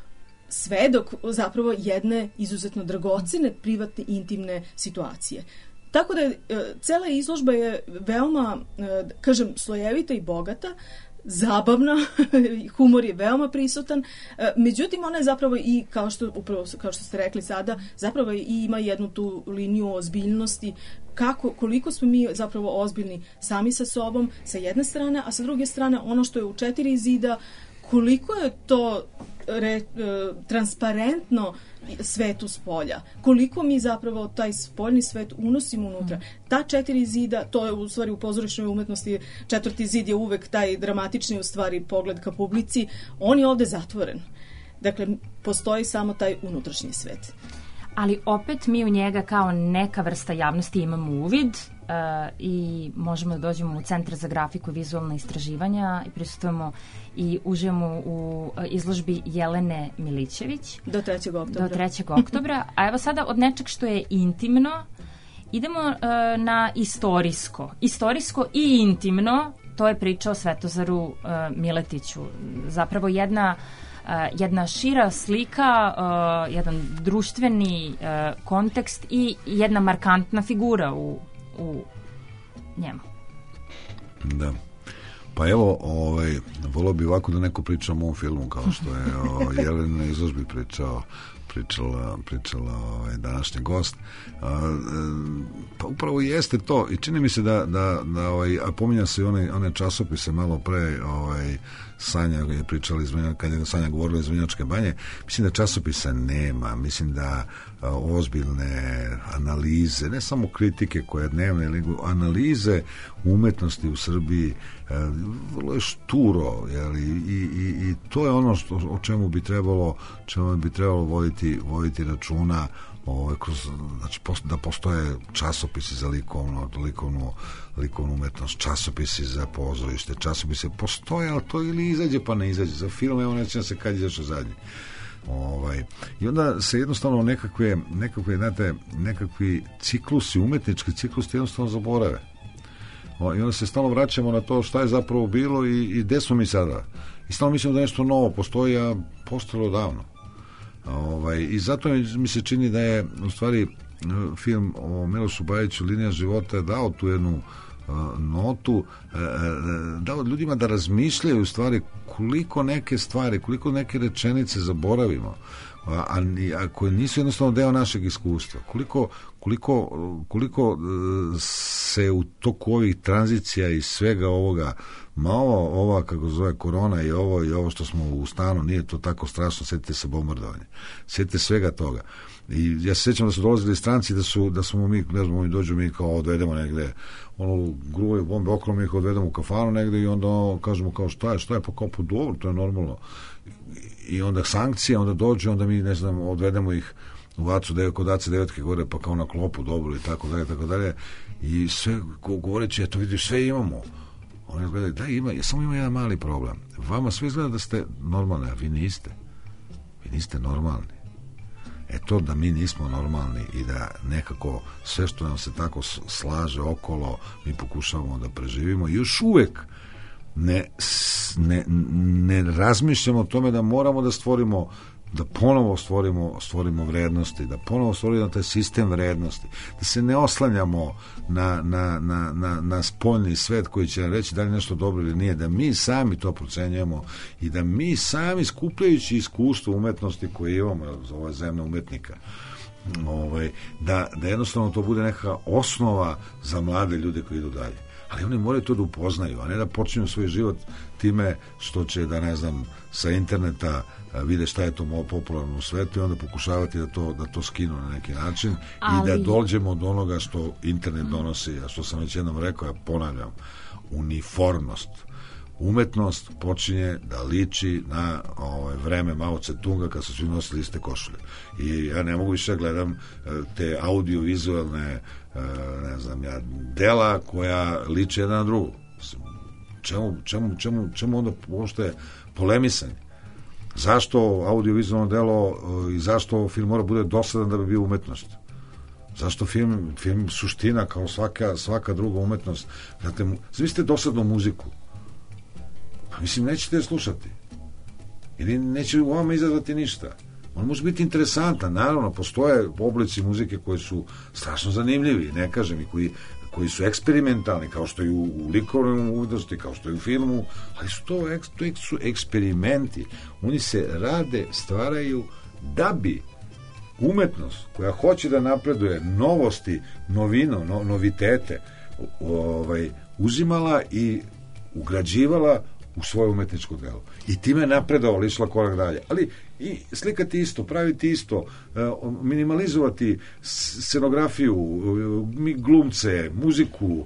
svedok zapravo jedne izuzetno dragocene, privatne, intimne situacije. Tako da cela izložba je veoma, kažem, slojevita i bogata, zabavna, humor je veoma prisutan, međutim ona je zapravo i, kao što ste rekli sada, zapravo i ima jednu tu liniju ozbiljnosti, koliko smo mi zapravo ozbiljni sami sa sobom, sa jedne strane, a sa druge strane ono što je u 4 zida, koliko je to transparentno svetu spolja, koliko mi zapravo taj spoljni svet unosimo unutra. Ta 4 zida, to je u stvari u pozorišnoj umetnosti, 4. zid je uvek taj dramatični u stvari pogled ka publici, on je ovde zatvoren. Dakle, postoji samo taj unutrašnji svet. Ali opet mi u njega kao neka vrsta javnosti imamo uvid i možemo da dođemo u Centar za grafiku i vizualna istraživanja i prisustujemo i uživamo u izložbi Jelene Milićević. Do 3. oktobra. A evo sada od nečeg što je intimno idemo na istorijsko. Istorijsko i intimno, to je priča o Svetozaru Miletiću. Zapravo jedna šira slika, jedan društveni kontekst i jedna markantna figura u njemu. Da. Pa evo, volio bi ovako da neko priča o mom filmu, kao što je Jelena na izložbi pričala današnji gost. Pa upravo jeste to i čini mi se da a pominja se i one časopise malo pre, Sanja je pričala kad je Sanja govorila iz Vrnjačke banje, mislim da časopisa nema, mislim da ozbiljne analize, ne samo kritike koje dnevne, nego analize umetnosti u Srbiji vrlo je šturo, i to je ono o čemu bi trebalo voditi računa, znači da postoje časopisi za likovnu umetnost, časopisi za pozorište, časopise postoje, ali to ili izađe pa ne izađe. Za film, evo neće se kad izašao zadnji. I onda se jednostavno nekakvi ciklusi, umetnički ciklusi jednostavno zaborave. I onda se stalno vraćamo na to šta je zapravo bilo i gde smo mi sada. I stalno mislimo da nešto novo postoji, a postojalo davno. I zato mi se čini da je u stvari film o Milošu Bajiću Linija života dao tu jednu notu, dao ljudima da razmišljaju u stvari koliko neke rečenice zaboravimo, a koje nisu jednostavno deo našeg iskustva, koliko se u toku ovih tranzicija i svega ovoga, ova kako zove korona i ovo što smo u stanu, nije to tako strašno, sjetite se bombardovanja, sjetite svega toga. I ja se sjećam da su dolazili stranci, da smo mi, ne znam, dođu mi kao odvedemo negde, gruvaju bombe okolo, mi ih odvedemo u kafanu negde i onda kažemo kao šta je, pa kao po dobro, to je normalno. I onda sankcije, onda dođu, onda mi, ne znam, odvedemo ih u Vacu, kod Ace Devetke gore, pa kao na klopu dobro i tako dalje. I sve govoreći, eto vidiš, sve imamo. Oni gledaju, da ima, samo ima jedan mali problem. Vama sve izgleda da ste normalni, a vi niste. Vi niste normalni. To da mi nismo normalni i da nekako sve što nam se tako slaže okolo, mi pokušavamo da preživimo, još uvek ne razmišljamo o tome da moramo da ponovo stvorimo vrednosti, da ponovo stvorimo taj sistem vrednosti, da se ne oslanjamo na spoljni svet koji će nam reći da li nešto dobro ili nije, da mi sami to procenjujemo i da mi sami, skupljajući iskustvo umetnosti koje imamo, ova zemlja umetnika, da jednostavno to bude neka osnova za mlade ljude koji idu dalje. Ali oni moraju to da upoznaju, a ne da počinju svoj život time što će, da ne znam, sa interneta vide šta je to popularno u svetu i onda pokušavati da to skinu na neki način i da dođemo do onoga što internet donosi, a što sam već jednom rekao, ja ponavljam, uniformnost. Umetnost počinje da liči na vreme Mao Tse-tunga kad su svi nosili iste košulje. I ja ne mogu više gledam te audiovizualne dela koja liče jedna na drugu. Čemu onda uopšte polemisanje? Zašto audiovizualno delo i zašto film mora bude dosadan da bi bio umetnost? Zašto film suština kao svaka druga umetnost? Znate, zamislite dosadnu muziku. Pa mislim, nećete je slušati. Ili neće u vama izazvati ništa. On može biti interesantan, naravno, postoje oblici muzike koji su strašno zanimljivi, ne kažem, i koji su eksperimentalni, kao što je u likovnoj umetnosti, kao što je u filmu, ali su eksperimenti. Oni se rade, stvaraju da bi umetnost koja hoće da napreduje, novosti, novinu, novitete, uzimala i ugrađivala u svoje umetničko delo. I time je napredovalo, išla korak dalje. Ali i slikati isto, praviti isto, minimalizovati scenografiju, glumce, muziku,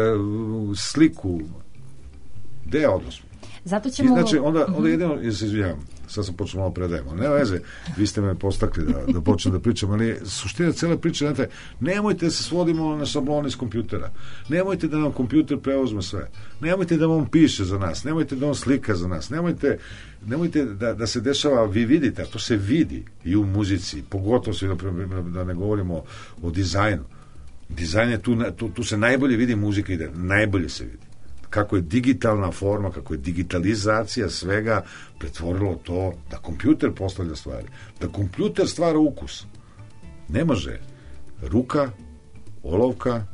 sliku. Gde je odnos? Zato ćemo... Znači, onda jedino, ja se izvijam, sad sam počeo malo predajem, ali nema veze, vi ste me postakli da počnem da pričam, ali suština cele priče, znate, nemojte da se svodimo na šablone iz kompjutera, nemojte da nam kompjuter preuzme sve, nemojte da on piše za nas, nemojte da on slika za nas, nemojte da se dešava, vi vidite, a to se vidi i u muzici, pogotovo se, da ne govorimo o dizajnu. Dizajn je tu se najbolje vidi muzika, ide, najbolje se vidi. Kako je digitalna forma, kako je digitalizacija svega pretvorilo to da kompjuter postavlja stvari, da kompjuter stvara ukus. Ne može ruka, olovka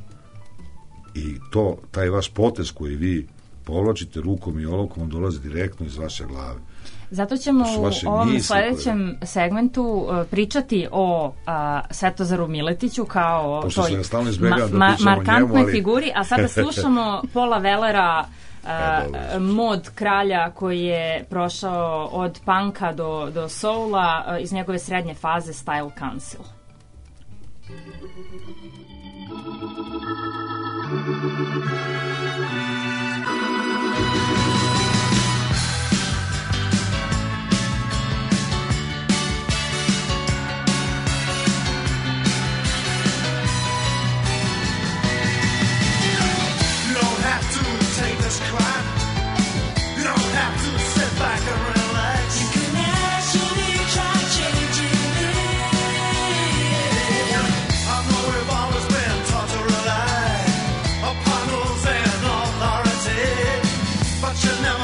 i taj vaš potez koji vi povlačite rukom i olovkom, on dolazi direktno iz vaše glave. Zato ćemo u ovom sledećem segmentu pričati o Svetozaru Miletiću kao toj markantnoj figuri, a sada slušamo Paula Wellera, mod kralja koji je prošao od punka do soula iz njegove srednje faze Style Council. But you know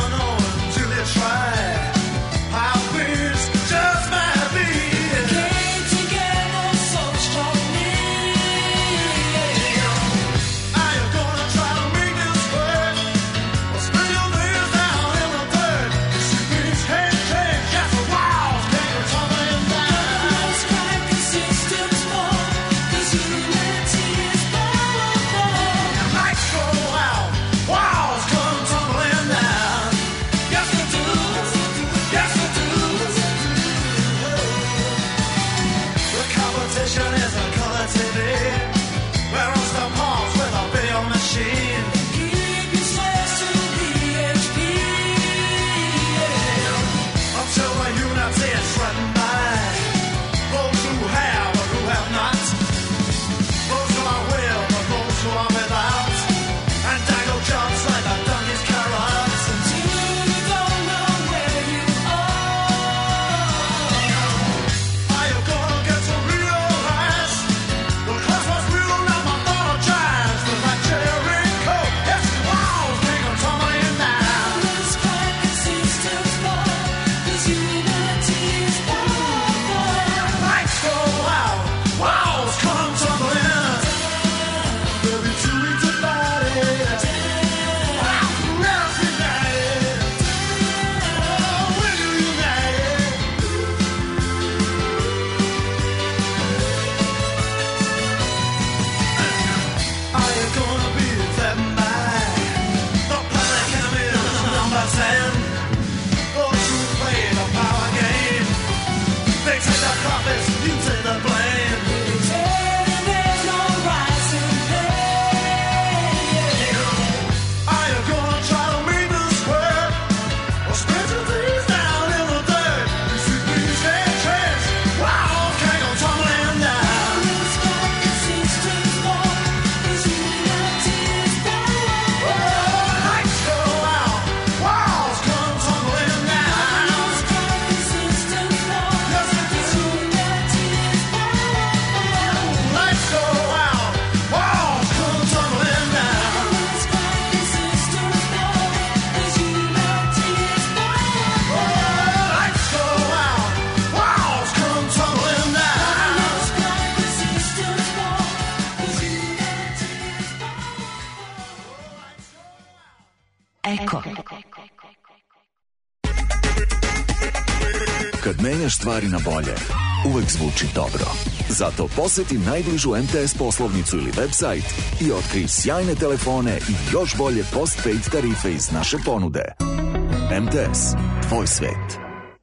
Kad menjaš stvari na bolje, uvek zvuči dobro. Zato poseti najbližu MTS poslovnicu ili website i otkrij sjajne telefone i još bolje postpaid tarife iz naše ponude. MTS, tvoj svet.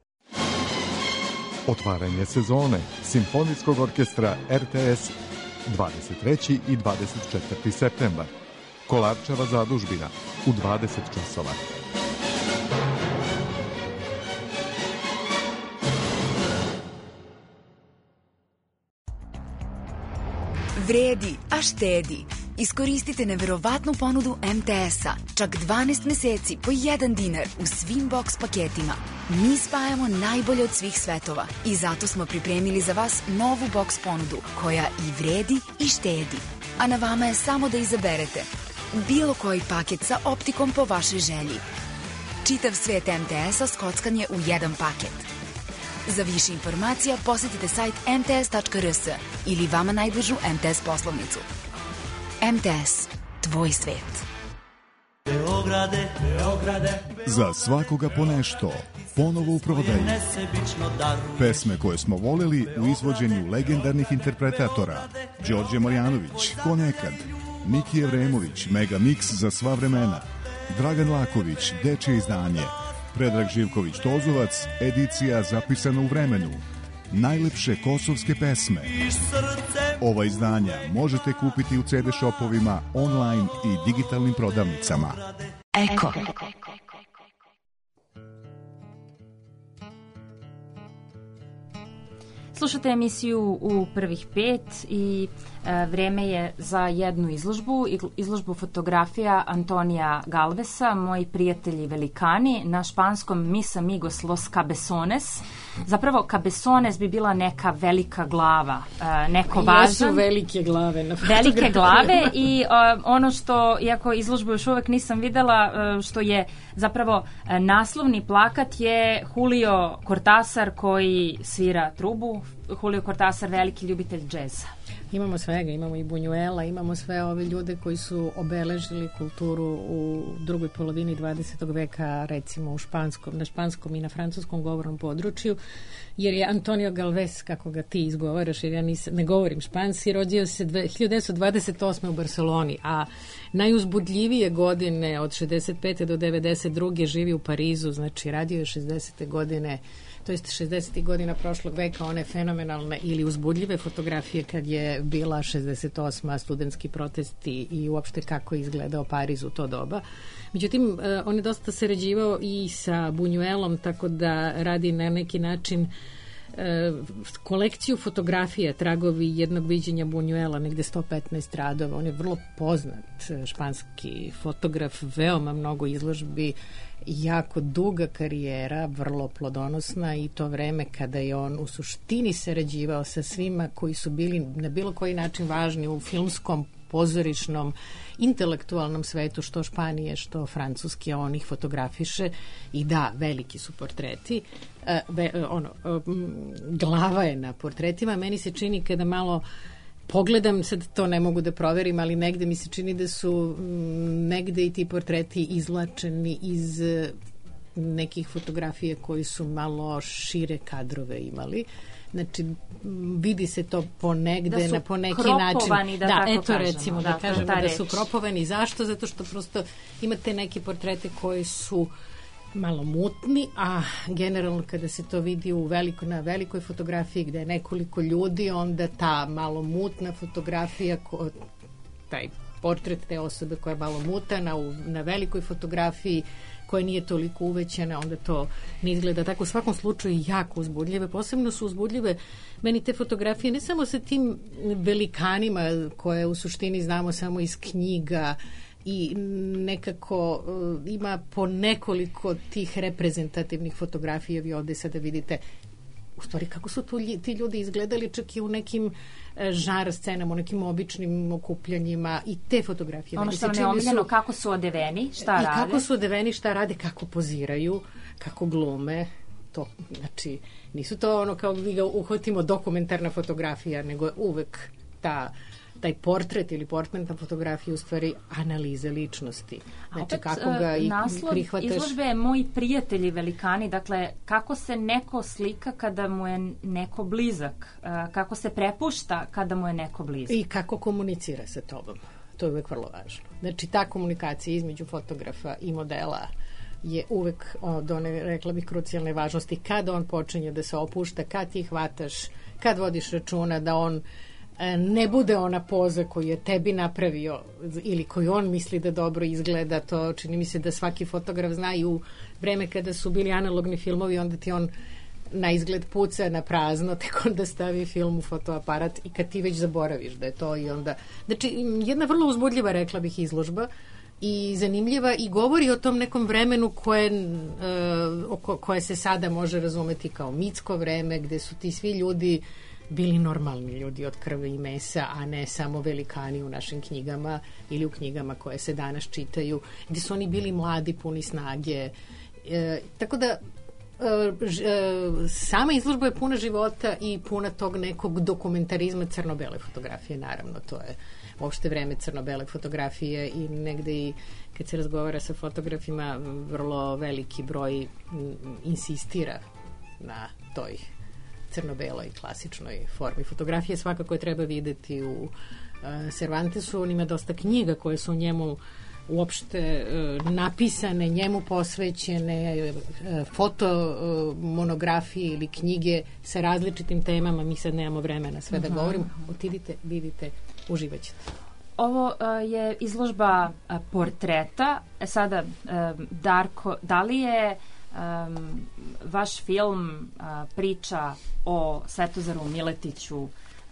Otvaranje sezone Simfonijskog orkestra RTS 23. i 24. septembar. Kolarčeva zadužbina u 20 časova. Vredi, a štedi. Iskoristite neverovatnu ponudu MTS-a. Čak 12 meseci po 1 dinar u svim box paketima. Mi spajamo najbolje od svih svetova i zato smo pripremili za vas novu box ponudu koja i vredi i štedi. A na vama je samo da izaberete bilo koji paket sa optikom po vašoj želji. Čitav svet MTS-a skockan je u jedan paket. Za više informacija posetite sajt mts.rs ili vama najbližu MTS poslovnicu. MTS, tvoj svet. Beograde, Beograde. Za svakoga po nešto, ponovo u prodaju. Pesme koje smo voleli u izvođenju legendarnih interpretatora. Đorđe Marjanović, Ko nekad, Miki Evremović, Mega Mix za sva vremena, Dragan Laković, Dečje izdanje, Predrag Živković Tozovac, edicija zapisana u vremenu, najlepše kosovske pesme. Ova izdanja možete kupiti u CD shopovima, online i digitalnim prodavnicama. Eko. Slušate emisiju u prvih 5 i vreme je za jednu izložbu fotografija Antonija Galvesa, moji prijatelji velikani, na španskom Mis amigos los cabezones. Zapravo, cabezones bi bila neka velika glava, neko važan. Jesu velike glave na fotografiji. Velike glave i ono što, iako izložbu još uvek nisam videla, što je zapravo naslovni plakat je Julio Cortázar koji svira trubu. Julio Cortázar, veliki ljubitelj džeza. Imamo svega, imamo i Buñuela, imamo sve ove ljude koji su obeležili kulturu u drugoj polovini 20. veka, recimo na španskom i na francuskom govornom području, jer je Antonio Galvez, kako ga ti izgovaraš, jer ja ne govorim španski, rodio se 1928. u Barceloni, a najuzbudljivije godine od 65. do 92. živi u Parizu, znači radio je 60. godine, to jest 60. godina prošlog veka, one fenomenalne ili uzbudljive fotografije kad je bila 68. studentski protesti i uopšte kako je izgledao Pariz u to doba. Međutim, on je dosta sarađivao i sa Buñuelom, tako da radi na neki način kolekciju fotografija, tragovi jednog viđenja Buñuela, negde 115 radova. On je vrlo poznat španski fotograf, veoma mnogo izložbi, jako duga karijera, vrlo plodonosna, i to vreme kada je on u suštini sarađivao sa svima koji su bili na bilo koji način važni u filmskom, pozorišnom, intelektualnom svetu, što Španije, što Francuski, a on ih fotografiše i da, veliki su portreti. Glava je na portretima. Meni se čini kada malo pogledam, sad to ne mogu da proverim, ali negde mi se čini da su negde i ti portreti izlačeni iz nekih fotografija koji su malo šire kadrove imali. Znači, vidi se to ponegde, po neki način. Da, eto kažemo, recimo, da kažemo da su kropovani. Zašto? Zato što prosto imate neke portrete koji su malo mutni, a generalno kada se to vidi na velikoj fotografiji gde je nekoliko ljudi, onda ta malo mutna fotografija, taj portret te osobe koja je malo mutana na velikoj fotografiji koja nije toliko uvećana, onda to ne izgleda tako. U svakom slučaju jako uzbudljive. Posebno su uzbudljive meni te fotografije, ne samo sa tim velikanima koje u suštini znamo samo iz knjiga, i nekako ima po nekoliko tih reprezentativnih fotografija. Vi ovde sada vidite u stvari kako su ti ljudi izgledali čak i u nekim žar scenama, u nekim običnim okupljanjima, i te fotografije. Ono što nam je omiljeno, kako su odeveni, šta rade. I kako su odeveni, šta rade, kako poziraju, kako glume. To, znači, nisu to ono kao mi ga uhvatimo dokumentarna fotografija, nego je uvek ta taj portret ili portretna fotografija u stvari analize ličnosti. Znači, kako ga prihvataš. Naslov izložbe je Moji prijatelji velikani, dakle, kako se neko slika kada mu je neko blizak, kako se prepušta kada mu je neko blizak. I kako komunicira sa tobom. To je uvek vrlo važno. Znači, ta komunikacija između fotografa i modela je uvek od one, rekla bih, krucijalne važnosti. Kada on počinje da se opušta, kad ti hvataš, kad vodiš računa da on ne bude ona poza koju je tebi napravio ili koju on misli da dobro izgleda. To čini mi se da svaki fotograf zna i u vreme kada su bili analogni filmovi, onda ti on na izgled puca na prazno, tek onda stavi film u fotoaparat i kad ti već zaboraviš da je to i onda... Znači, jedna vrlo uzbudljiva, rekla bih, izložba i zanimljiva i govori o tom nekom vremenu koje se sada može razumeti kao mitsko vreme, gde su ti svi ljudi bili normalni ljudi od krvi i mesa, a ne samo velikani u našim knjigama ili u knjigama koje se danas čitaju, gde su oni bili mladi, puni snage. Tako da sama izložba je puna života i puna tog nekog dokumentarizma crno-bele fotografije, naravno, to je uopšte vreme crno-bele fotografije i negde i kad se razgovara sa fotografima vrlo veliki broj insistira na toj crno-beloj klasičnoj formi fotografije. Svakako je treba videti u Cervantesu, on ima dosta knjiga koje su njemu uopšte napisane, njemu posvećene, fotomonografije ili knjige sa različitim temama. Mi sad nemamo vremena sve da govorim. Otidite, vidite, uživaćete. Ovo je izložba portreta. Sada, Darko, da li je vaš film priča o Svetozaru Miletiću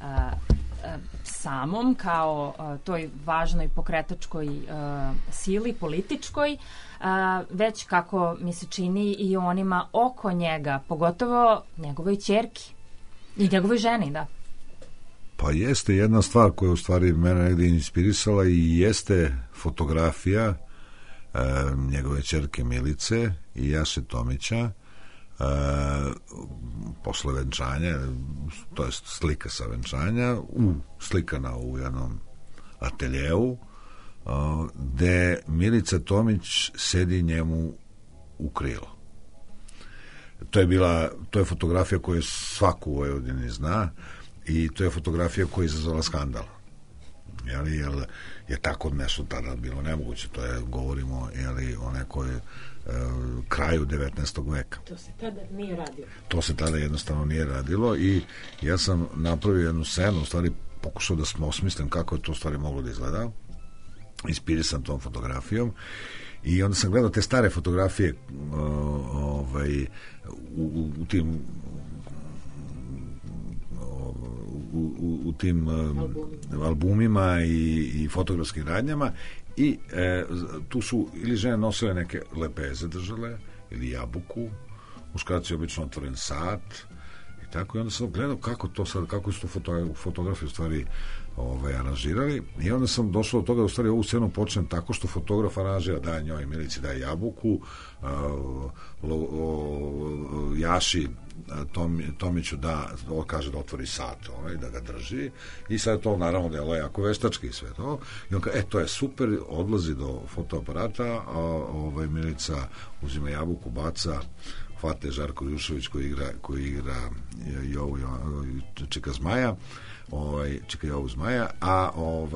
samom kao toj važnoj pokretačkoj sili političkoj, već kako mi se čini i onima oko njega, pogotovo njegovoj ćerki i njegovoj ženi, da. Pa jeste jedna stvar koja u stvari mene negde inspirisala i jeste fotografija njegove ćerke Milice i Jase Tomića posle venčanja, to je slika sa venčanja, slikana u jednom ateljeu, gde Milica Tomić sedi njemu u krilo. To je fotografija koju svaku u Vojvodini zna i to je fotografija koja je izazvala skandal. Je tako nešto tada bilo nemoguće. To je, govorimo o nekoj kraju 19. veka. To se tada nije radilo. To se tada jednostavno nije radilo i ja sam napravio jednu scenu, u stvari pokušao da osmislim kako je to u stvari moglo da izgleda. Inspirisan tom fotografijom i onda sam gledao te stare fotografije u tim albumima i fotografskim radnjama i tu su ili žene nosile neke lepeze držale ili jabuku, muškarci obično otvoren sat i tako, i onda sam gledao kako su to fotografije u stvari aranžirali i onda sam došao do toga da u stvari ovu scenu počnem tako što fotograf aranžira, daje njoj Milici, daje jabuku, Jaši Tomiću kaže da otvori sat, da ga drži i sad to naravno delo je jako veštački i sve to i on kaže, to je super, odlazi do fotoaparata, Milica uzima jabuku, baca, hvate Žarko Jušović koji igra Čika Zmaja, Čika Jovu Zmaja, a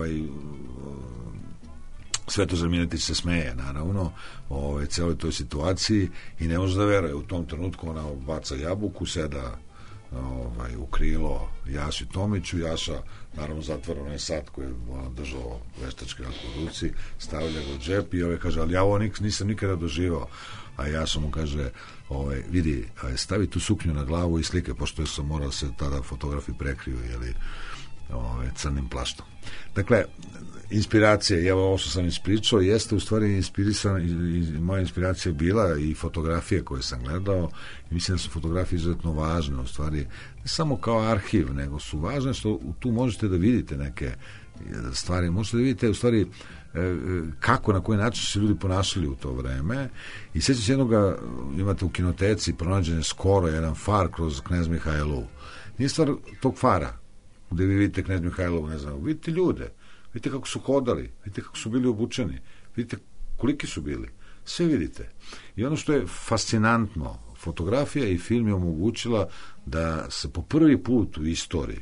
Svetozar Miletić se smeje, naravno, celoj toj situaciji i ne može da veruje. U tom trenutku ona baca jabuku, seda u krilo Jaši Tomiću, Jaša naravno zatvara onaj sat koji je držao veštački u ruci, stavlja ga u džep i kaže, ali ja ovo nisam nikada doživao. A Jaša mu kaže, vidi, stavi tu suknju na glavu i slike, pošto sam morao se tada fotografi prekriju, crnim plaštom. Dakle, inspiracija, i evo ovo što sam ispričao, jeste u stvari inspirisana, i moja inspiracija je bila i fotografije koje sam gledao, i mislim da su fotografije izuzetno važne, u stvari, ne samo kao arhiv, nego su važne što tu možete da vidite neke stvari, možete da vidite u stvari kako, na koji način se ljudi ponašali u to vreme i sjećam se jednoga, imate u kinoteci pronađen je skoro jedan far kroz Knez Mihajlovu. Nije stvar tog fara gde vi vidite Knez Mihajlovu, ne znam, vidite ljude, vidite kako su hodali, vidite kako su bili obučeni, vidite koliki su bili, sve vidite. I ono što je fascinantno, fotografija i film je omogućila da se po prvi put u istoriji,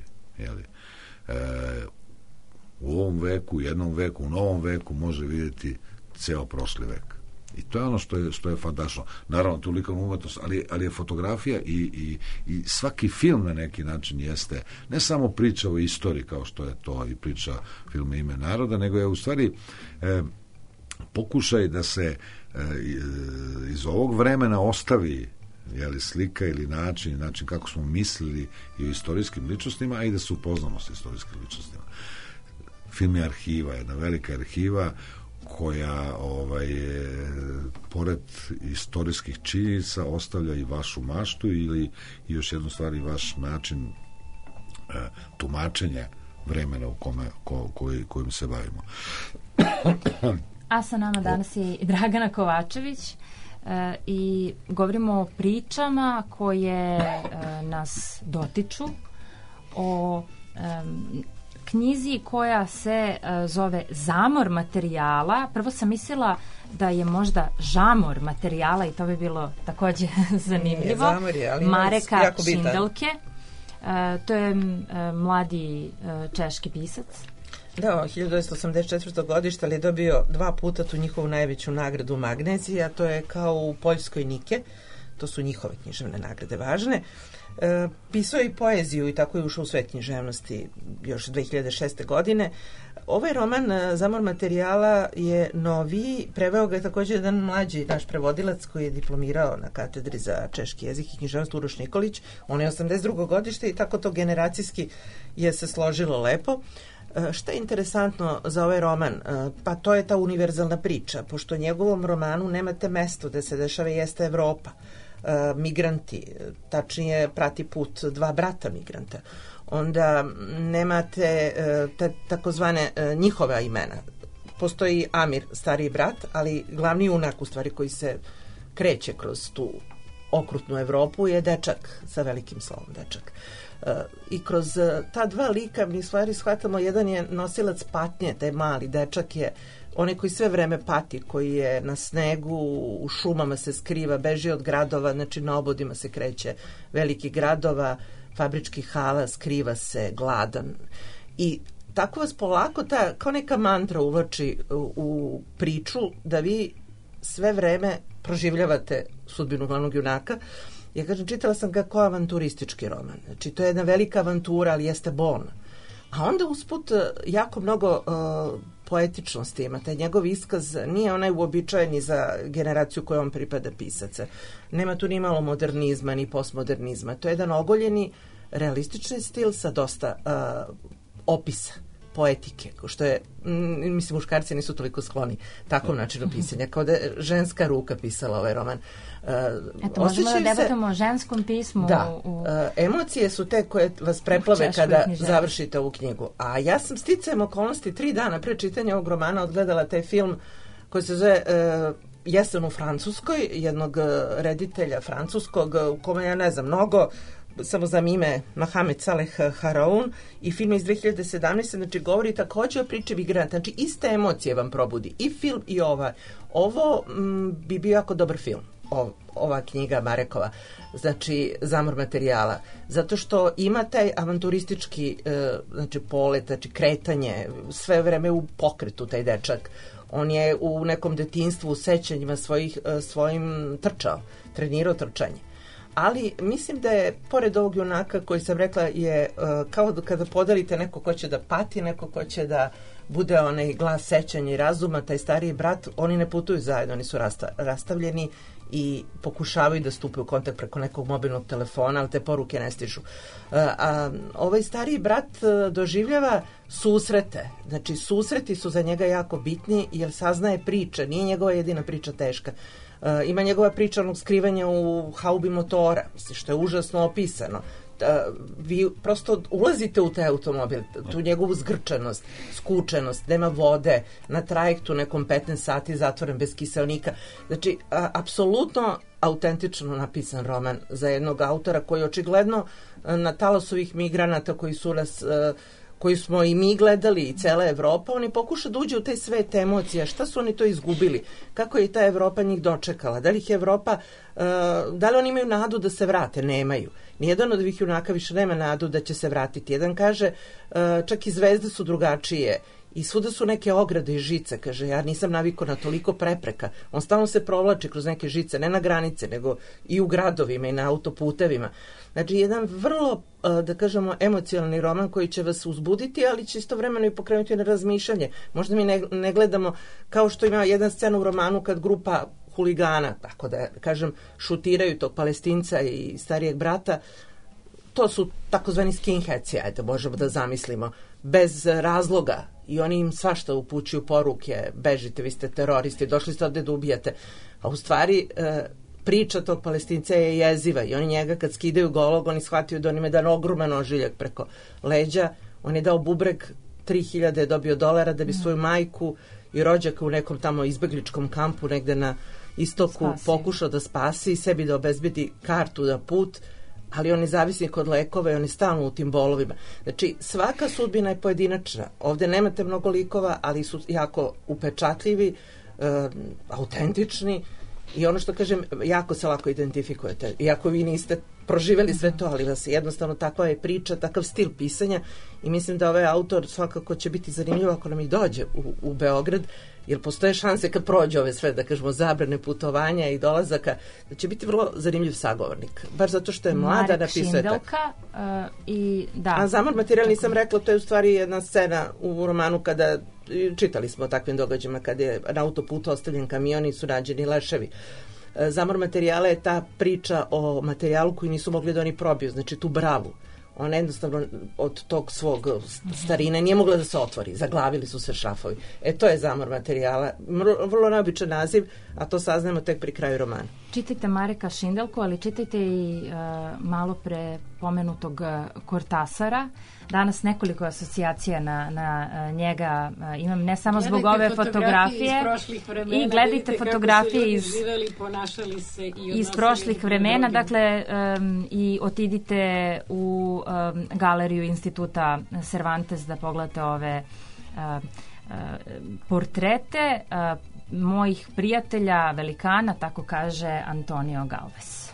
u ovom veku, u jednom veku, u novom veku može vidjeti ceo prošli vek. I to je ono što je fantastično. Naravno, to je likovna umetnost, ali je fotografija i svaki film na neki način jeste ne samo priča o istoriji, kao što je to i priča filma Ime naroda, nego je u stvari pokušaj da se iz ovog vremena ostavi slika ili način kako smo mislili i o istorijskim ličnostima, a i da se upoznamo sa istorijskim ličnostima. Film je arhiva, jedna velika arhiva koja pored istorijskih činjenica ostavlja i vašu maštu ili još jednu stvar i vaš način tumačenja vremena u kojim se bavimo. A sa nama danas je i Dragana Kovačević i govorimo o pričama koje nas dotiču, o knjizi koja se zove Zamor materijala. Prvo sam mislila da je možda žamor materijala i to bi bilo takođe zanimljivo. Zamor je, ali Mareka Šindelke. To je mladi češki pisac. Da, 1984. godište, ali je dobio 2 puta tu njihovu najveću nagradu Magnezija, to je kao u Poljskoj Nike, to su njihove književne nagrade važne. Pisao je i poeziju i tako je ušao u svet književnosti još 2006. godine. Ovaj roman Zamor materijala je noviji, preveo ga je također jedan mlađi naš prevodilac koji je diplomirao na katedri za češki jezik i književnost, Uroš Nikolić. On je 82. godište i tako to generacijski je se složilo lepo. Šta je interesantno za ovaj roman? Pa to je ta univerzalna priča, pošto njegovom romanu nemate mesto gde se dešava jeste Evropa. Migranti, tačnije prati put 2 brata migranta. Onda nemate takozvane njihova imena. Postoji Amir, stariji brat, ali glavni junak u stvari koji se kreće kroz tu okrutnu Evropu je dečak sa velikim slovom, dečak. I kroz ta 2 lika mi stvari shvatamo, jedan je nosilac patnje, taj mali dečak je onaj koji sve vreme pati, koji je na snegu, u šumama se skriva, beži od gradova, znači na obodima se kreće velikih gradova, fabričkih hala, skriva se, gladan. I tako vas polako kao neka mantra uvlači u priču da vi sve vreme proživljavate sudbinu glavnog junaka. Ja kažem, čitala sam ga kao avanturistički roman. Znači, to je jedna velika avantura, ali jeste bolna. A onda usput jako mnogo poetičnosti ima. Taj njegov iskaz nije onaj uobičajeni za generaciju kojom pripada pisaca. Nema tu ni malo modernizma, ni postmodernizma. To je jedan ogoljeni, realistični stil sa dosta opisa, poetike, što je, mislim, muškarci nisu toliko skloni takvom načinu pisanja, kao da je ženska ruka pisala ovaj roman. Eto, možemo da debatujemo o ženskom pismu. Da, emocije su te koje vas preplave kada završite ovu knjigu. A ja sam sticajem okolnosti 3 dana pre čitanja ovog romana odgledala taj film koji se zove Jesen u Francuskoj, jednog reditelja francuskog, u kome ja ne znam mnogo, samo znam ime, Mohamed Saleh Haraoun, i film iz 2017. Znači govori takođe o priči migranata. Znači iste emocije vam probudi i film i ova. Ovo bi bio jako dobar film, ova knjiga Marekova, znači Zamor materijala, zato što ima taj avanturistički znači polet, znači kretanje, sve vreme u pokretu taj dečak. On je u nekom detinjstvu u sećanjima svojim trčao, trenirao trčanje. Ali mislim da je, pored ovog junaka koji sam rekla, je kao kada podelite neko ko će da pati, neko ko će da bude onaj glas sećanja i razuma, taj stariji brat, oni ne putuju zajedno, oni su rastavljeni i pokušavaju da stupe u kontakt preko nekog mobilnog telefona, ali te poruke ne stižu. A ovaj stariji brat doživljava susrete. Znači, susreti su za njega jako bitni, jer saznaje priče. Nije njegova jedina priča teška. Ima njegova priča onog skrivanja u haubi motora, što je užasno opisano. vi prosto ulazite u taj automobil, tu njegovu zgrčenost, skučenost, nema vode, na trajektu nekom 15 sati zatvoren bez kiseonika. Znači, apsolutno autentično napisan roman za jednog autora koji očigledno na talasu ovih migranata koji su nas koju smo i mi gledali i cela Evropa, oni pokuša da uđe u taj svet emocija. Šta su oni to izgubili? Kako je ta Evropa njih dočekala? Da li ih Evropa, da li oni imaju nadu da se vrate? Nemaju. Nijedan od ovih junaka više nema nadu da će se vratiti. Jedan kaže, čak i zvezde su drugačije. I svuda su neke ograde i žice, kaže, ja nisam navikao na toliko prepreka. On stalno se provlači kroz neke žice, ne na granice, nego i u gradovima i na autoputevima. Znači, jedan vrlo, da kažemo, emocionalni roman koji će vas uzbuditi, ali će istovremeno i pokrenuti na razmišljanje. Možda mi ne gledamo, kao što ima jedna scena u romanu kad grupa huligana, tako da kažem, šutiraju tog Palestinca i starijeg brata. To su takozvani skinheadsi, ajde, možemo da zamislimo, bez razloga. I oni im svašta upućuju poruke, bežite, vi ste teroristi, došli ste ovde da ubijate. A u stvari, priča tog Palestinca je jeziva i oni njega kad skidaju golog, oni shvataju da on ima jedan ogroman ožiljak preko leđa. On je dao bubreg, 3.000 je dobio dolara da bi svoju majku i rođaka u nekom tamo izbegličkom kampu negde na istoku pokušao da spasi i sebi da obezbedi kartu da put, ali on je zavisnik od lekova i on je stalno u tim bolovima. Znači, svaka sudbina je pojedinačna. Ovde nemate mnogo likova, ali su jako upečatljivi, autentični i ono što kažem, jako se lako identifikujete. Iako vi niste proživeli sve to, ali vas jednostavno takva je priča, takav stil pisanja i mislim da ovaj autor svakako će biti zanimljiv ako nam i dođe u Beograd, jer postoje šanse kad prođe ove sve, da kažemo, zabrane putovanja i dolazaka, da će biti vrlo zanimljiv sagovornik. Baš zato što je mlada, napisuje tako. I da. A Zamor materijal nisam rekla, to je u stvari jedna scena u romanu kada, čitali smo o takvim događajima, kada je na autoputu ostavljen kamion i su nađeni leševi. Zamor materijala je ta priča o materijalu koji nisu mogli da oni probiju, znači tu bravu. Ona jednostavno od tog svog starine nije mogla da se otvori, zaglavili su se šrafovi. To je Zamor materijala, vrlo neobičan naziv, a to saznajemo tek pri kraju romana. Čitajte Mareka Šindelku, ali čitajte i malo pre pomenutog Kortasara. Danas nekoliko asocijacija na njega imam, ne samo zbog ove fotografije. I gledajte fotografije iz prošlih vremena. Dakle, i otidite u galeriju Instituta Cervantes da pogledate ove portrete mojih prijatelja, velikana, tako kaže Antonio Galvez.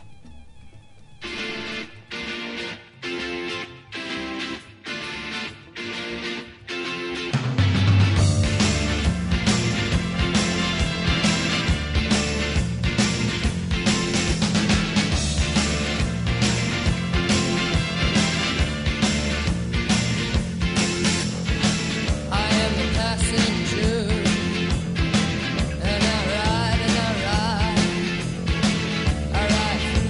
I ride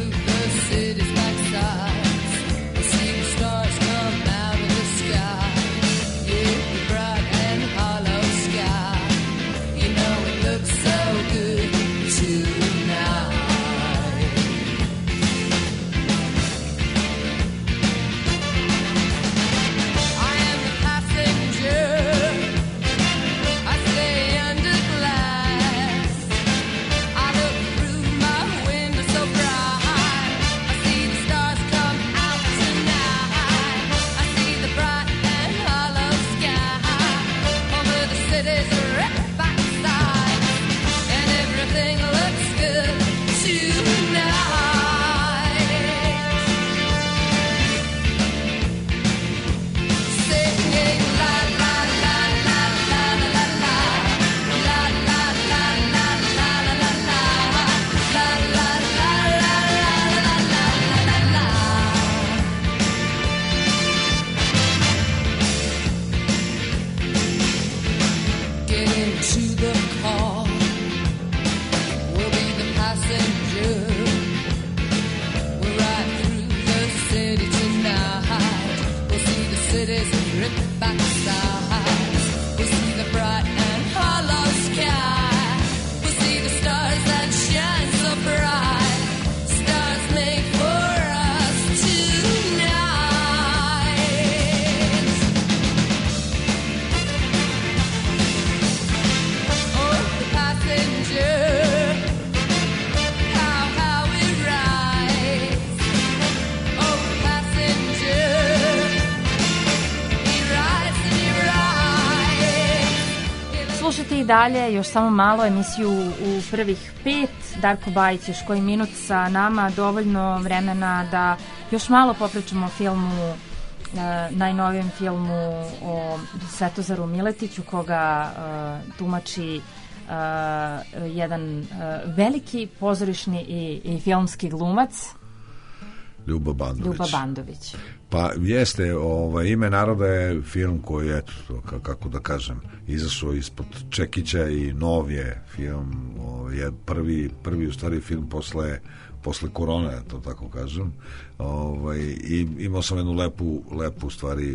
dalje, još samo malo emisiju u prvih 5. Darko Bajić još koji minut sa nama, dovoljno vremena da još malo popričamo o filmu, najnovijem filmu o Svetozaru Miletiću, koga tumači jedan veliki pozorišni i filmski glumac Ljubo Bandović. Pa jeste, Ime naroda je film koji je, kako da kažem, izašao ispod čekića i nov je film, je prvi u stvari film posle korone, to tako kažem. I imao sam jednu lepu stvari,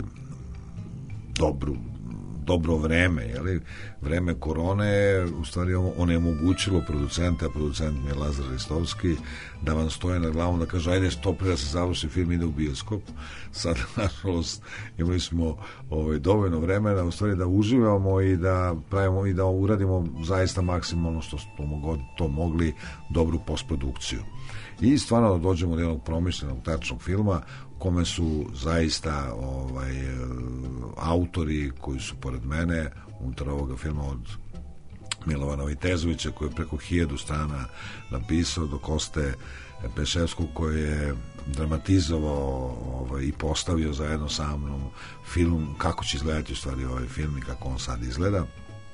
dobro vreme, jeli? Vreme korone je u stvari onemogućilo producenta, producent mi je Lazar Ristovski, da vam stoje na glavom da kaže ajde što pre da se završi film, ide u bioskop. Sad, nažalost, imali smo dovoljno vremena u stvari da uživamo i da pravimo i da uradimo zaista maksimalno što smo to mogli, dobru postprodukciju. I stvarno da dođemo do jednog promišljenog, tačnog filma kome su zaista autori koji su pored mene unutar ovoga filma, od Milovana Vitezovića koji je preko 1000 strana napisao, do Koste Peševskog koji je dramatizovao i postavio zajedno sa mnom film, kako će izgledati u stvari ovaj film i kako on sad izgleda,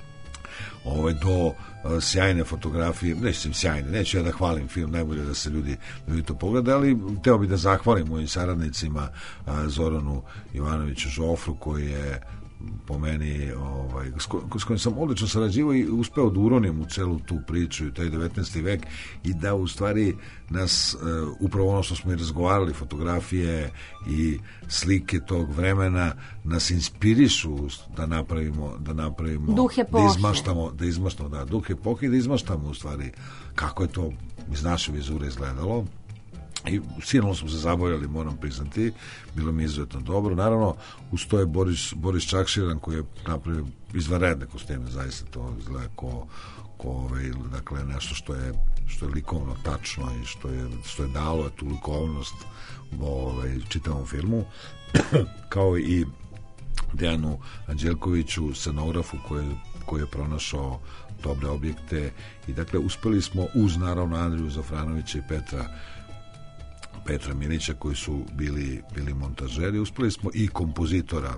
do sjajne fotografije, neću ja da hvalim film, najbolje da se ljudi to pogledaju, ali hteo bi da zahvalim mojim saradnicima, Zoranu Ivanoviću Žofru koji je po meni s kojim sam odlično sarađivao i uspeo da uronim u celu tu priču i taj 19. vek i da u stvari nas upravo ono što smo i razgovarali, fotografije i slike tog vremena nas inspirišu da napravimo duh epohe, da izmaštamo duh epohe i da izmaštamo u stvari kako je to iz naše vizure izgledalo. I silno smo se zabavljali, moram priznati, bilo mi izuzetno dobro. Naravno, uz to je Boris Čakširan koji je napravio izvanredne kostime, zaista to izgleda dakle nešto što je likovno tačno i što je dalo tu likovnost čitavom filmu, kao i Dejanu Anđelkoviću, scenografu koji je pronašao dobre objekte i dakle uspeli smo uz naravno Andriju Zafranovića i Petra Milića koji su bili montažeri, uspeli smo i kompozitora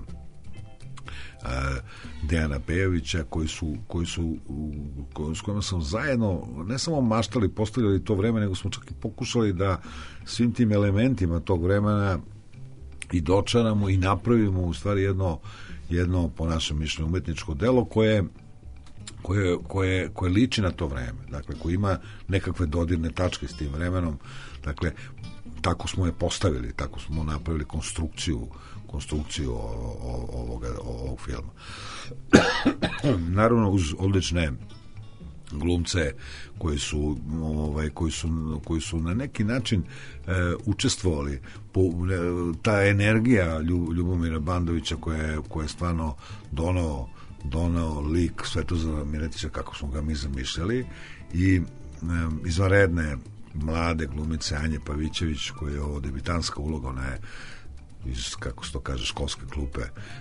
Dejana Pejovića s kojima sam zajedno ne samo maštali, postavljali to vreme, nego smo čak i pokušali da svim tim elementima tog vremena i dočaramo i napravimo u stvari jedno po našem mišljenju umetničko delo koje liči na to vreme, dakle koje ima nekakve dodirne tačke s tim vremenom, dakle tako smo je postavili, tako smo napravili konstrukciju ovog filma. Naravno uz odlične glumce koji su na neki način učestvovali, ta energija Ljubomira Bandovića koja je stvarno donao lik Svetozara Miletića kako smo ga mi zamišljali i izvanredne mlade glumice Anje Pavićević koja je ovo debitanska uloga, ona je iz, kako se to kaže, školske klupe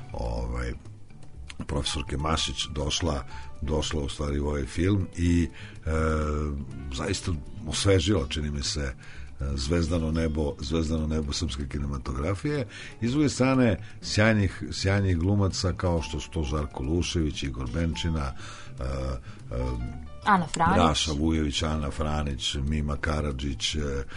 profesorke Mašić došla u stvari u ovaj film i zaista osvežila, čini mi se, zvezdano nebo srpske kinematografije i s druge strane sjajnih glumaca kao što su to Žarko Lušević, Igor Benčina, Ana Franić, Raša Vujović, Ana Franić, Mima Karadžić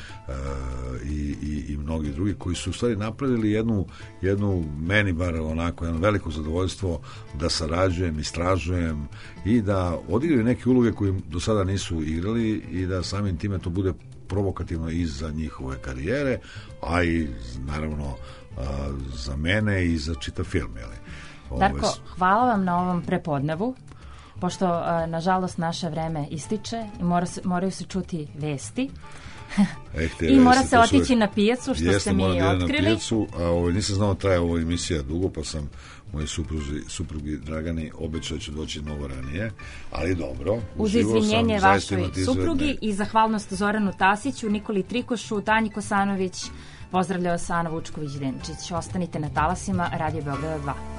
i mnogi drugi koji su u stvari napravili jednu meni bar onako jedno veliko zadovoljstvo da sarađujem, istražujem i da odigraju neke uloge koje do sada nisu igrali i da samim time to bude provokativno i za njihove karijere, a i naravno za mene i za čitav film. Darko, hvala vam na ovom prepodnevu, pošto nažalost naše vreme ističe i moraju se čuti vesti. I mora se otići na pijacu, što ste mi otkrili. Na pijacu, a nisam znao traje ovo emisija dugo, pa sam moji suprugi Dragani obećao ću doći mnogo ranije, ali dobro. Uz izvinjenje vašoj suprugi i zahvalnost Zoranu Tasiću, Nikoli Trikošu, Tanji Kosanović, pozdravljao se Ana Vučković-Denčić. Ostanite na talasima Radio Beograda 2.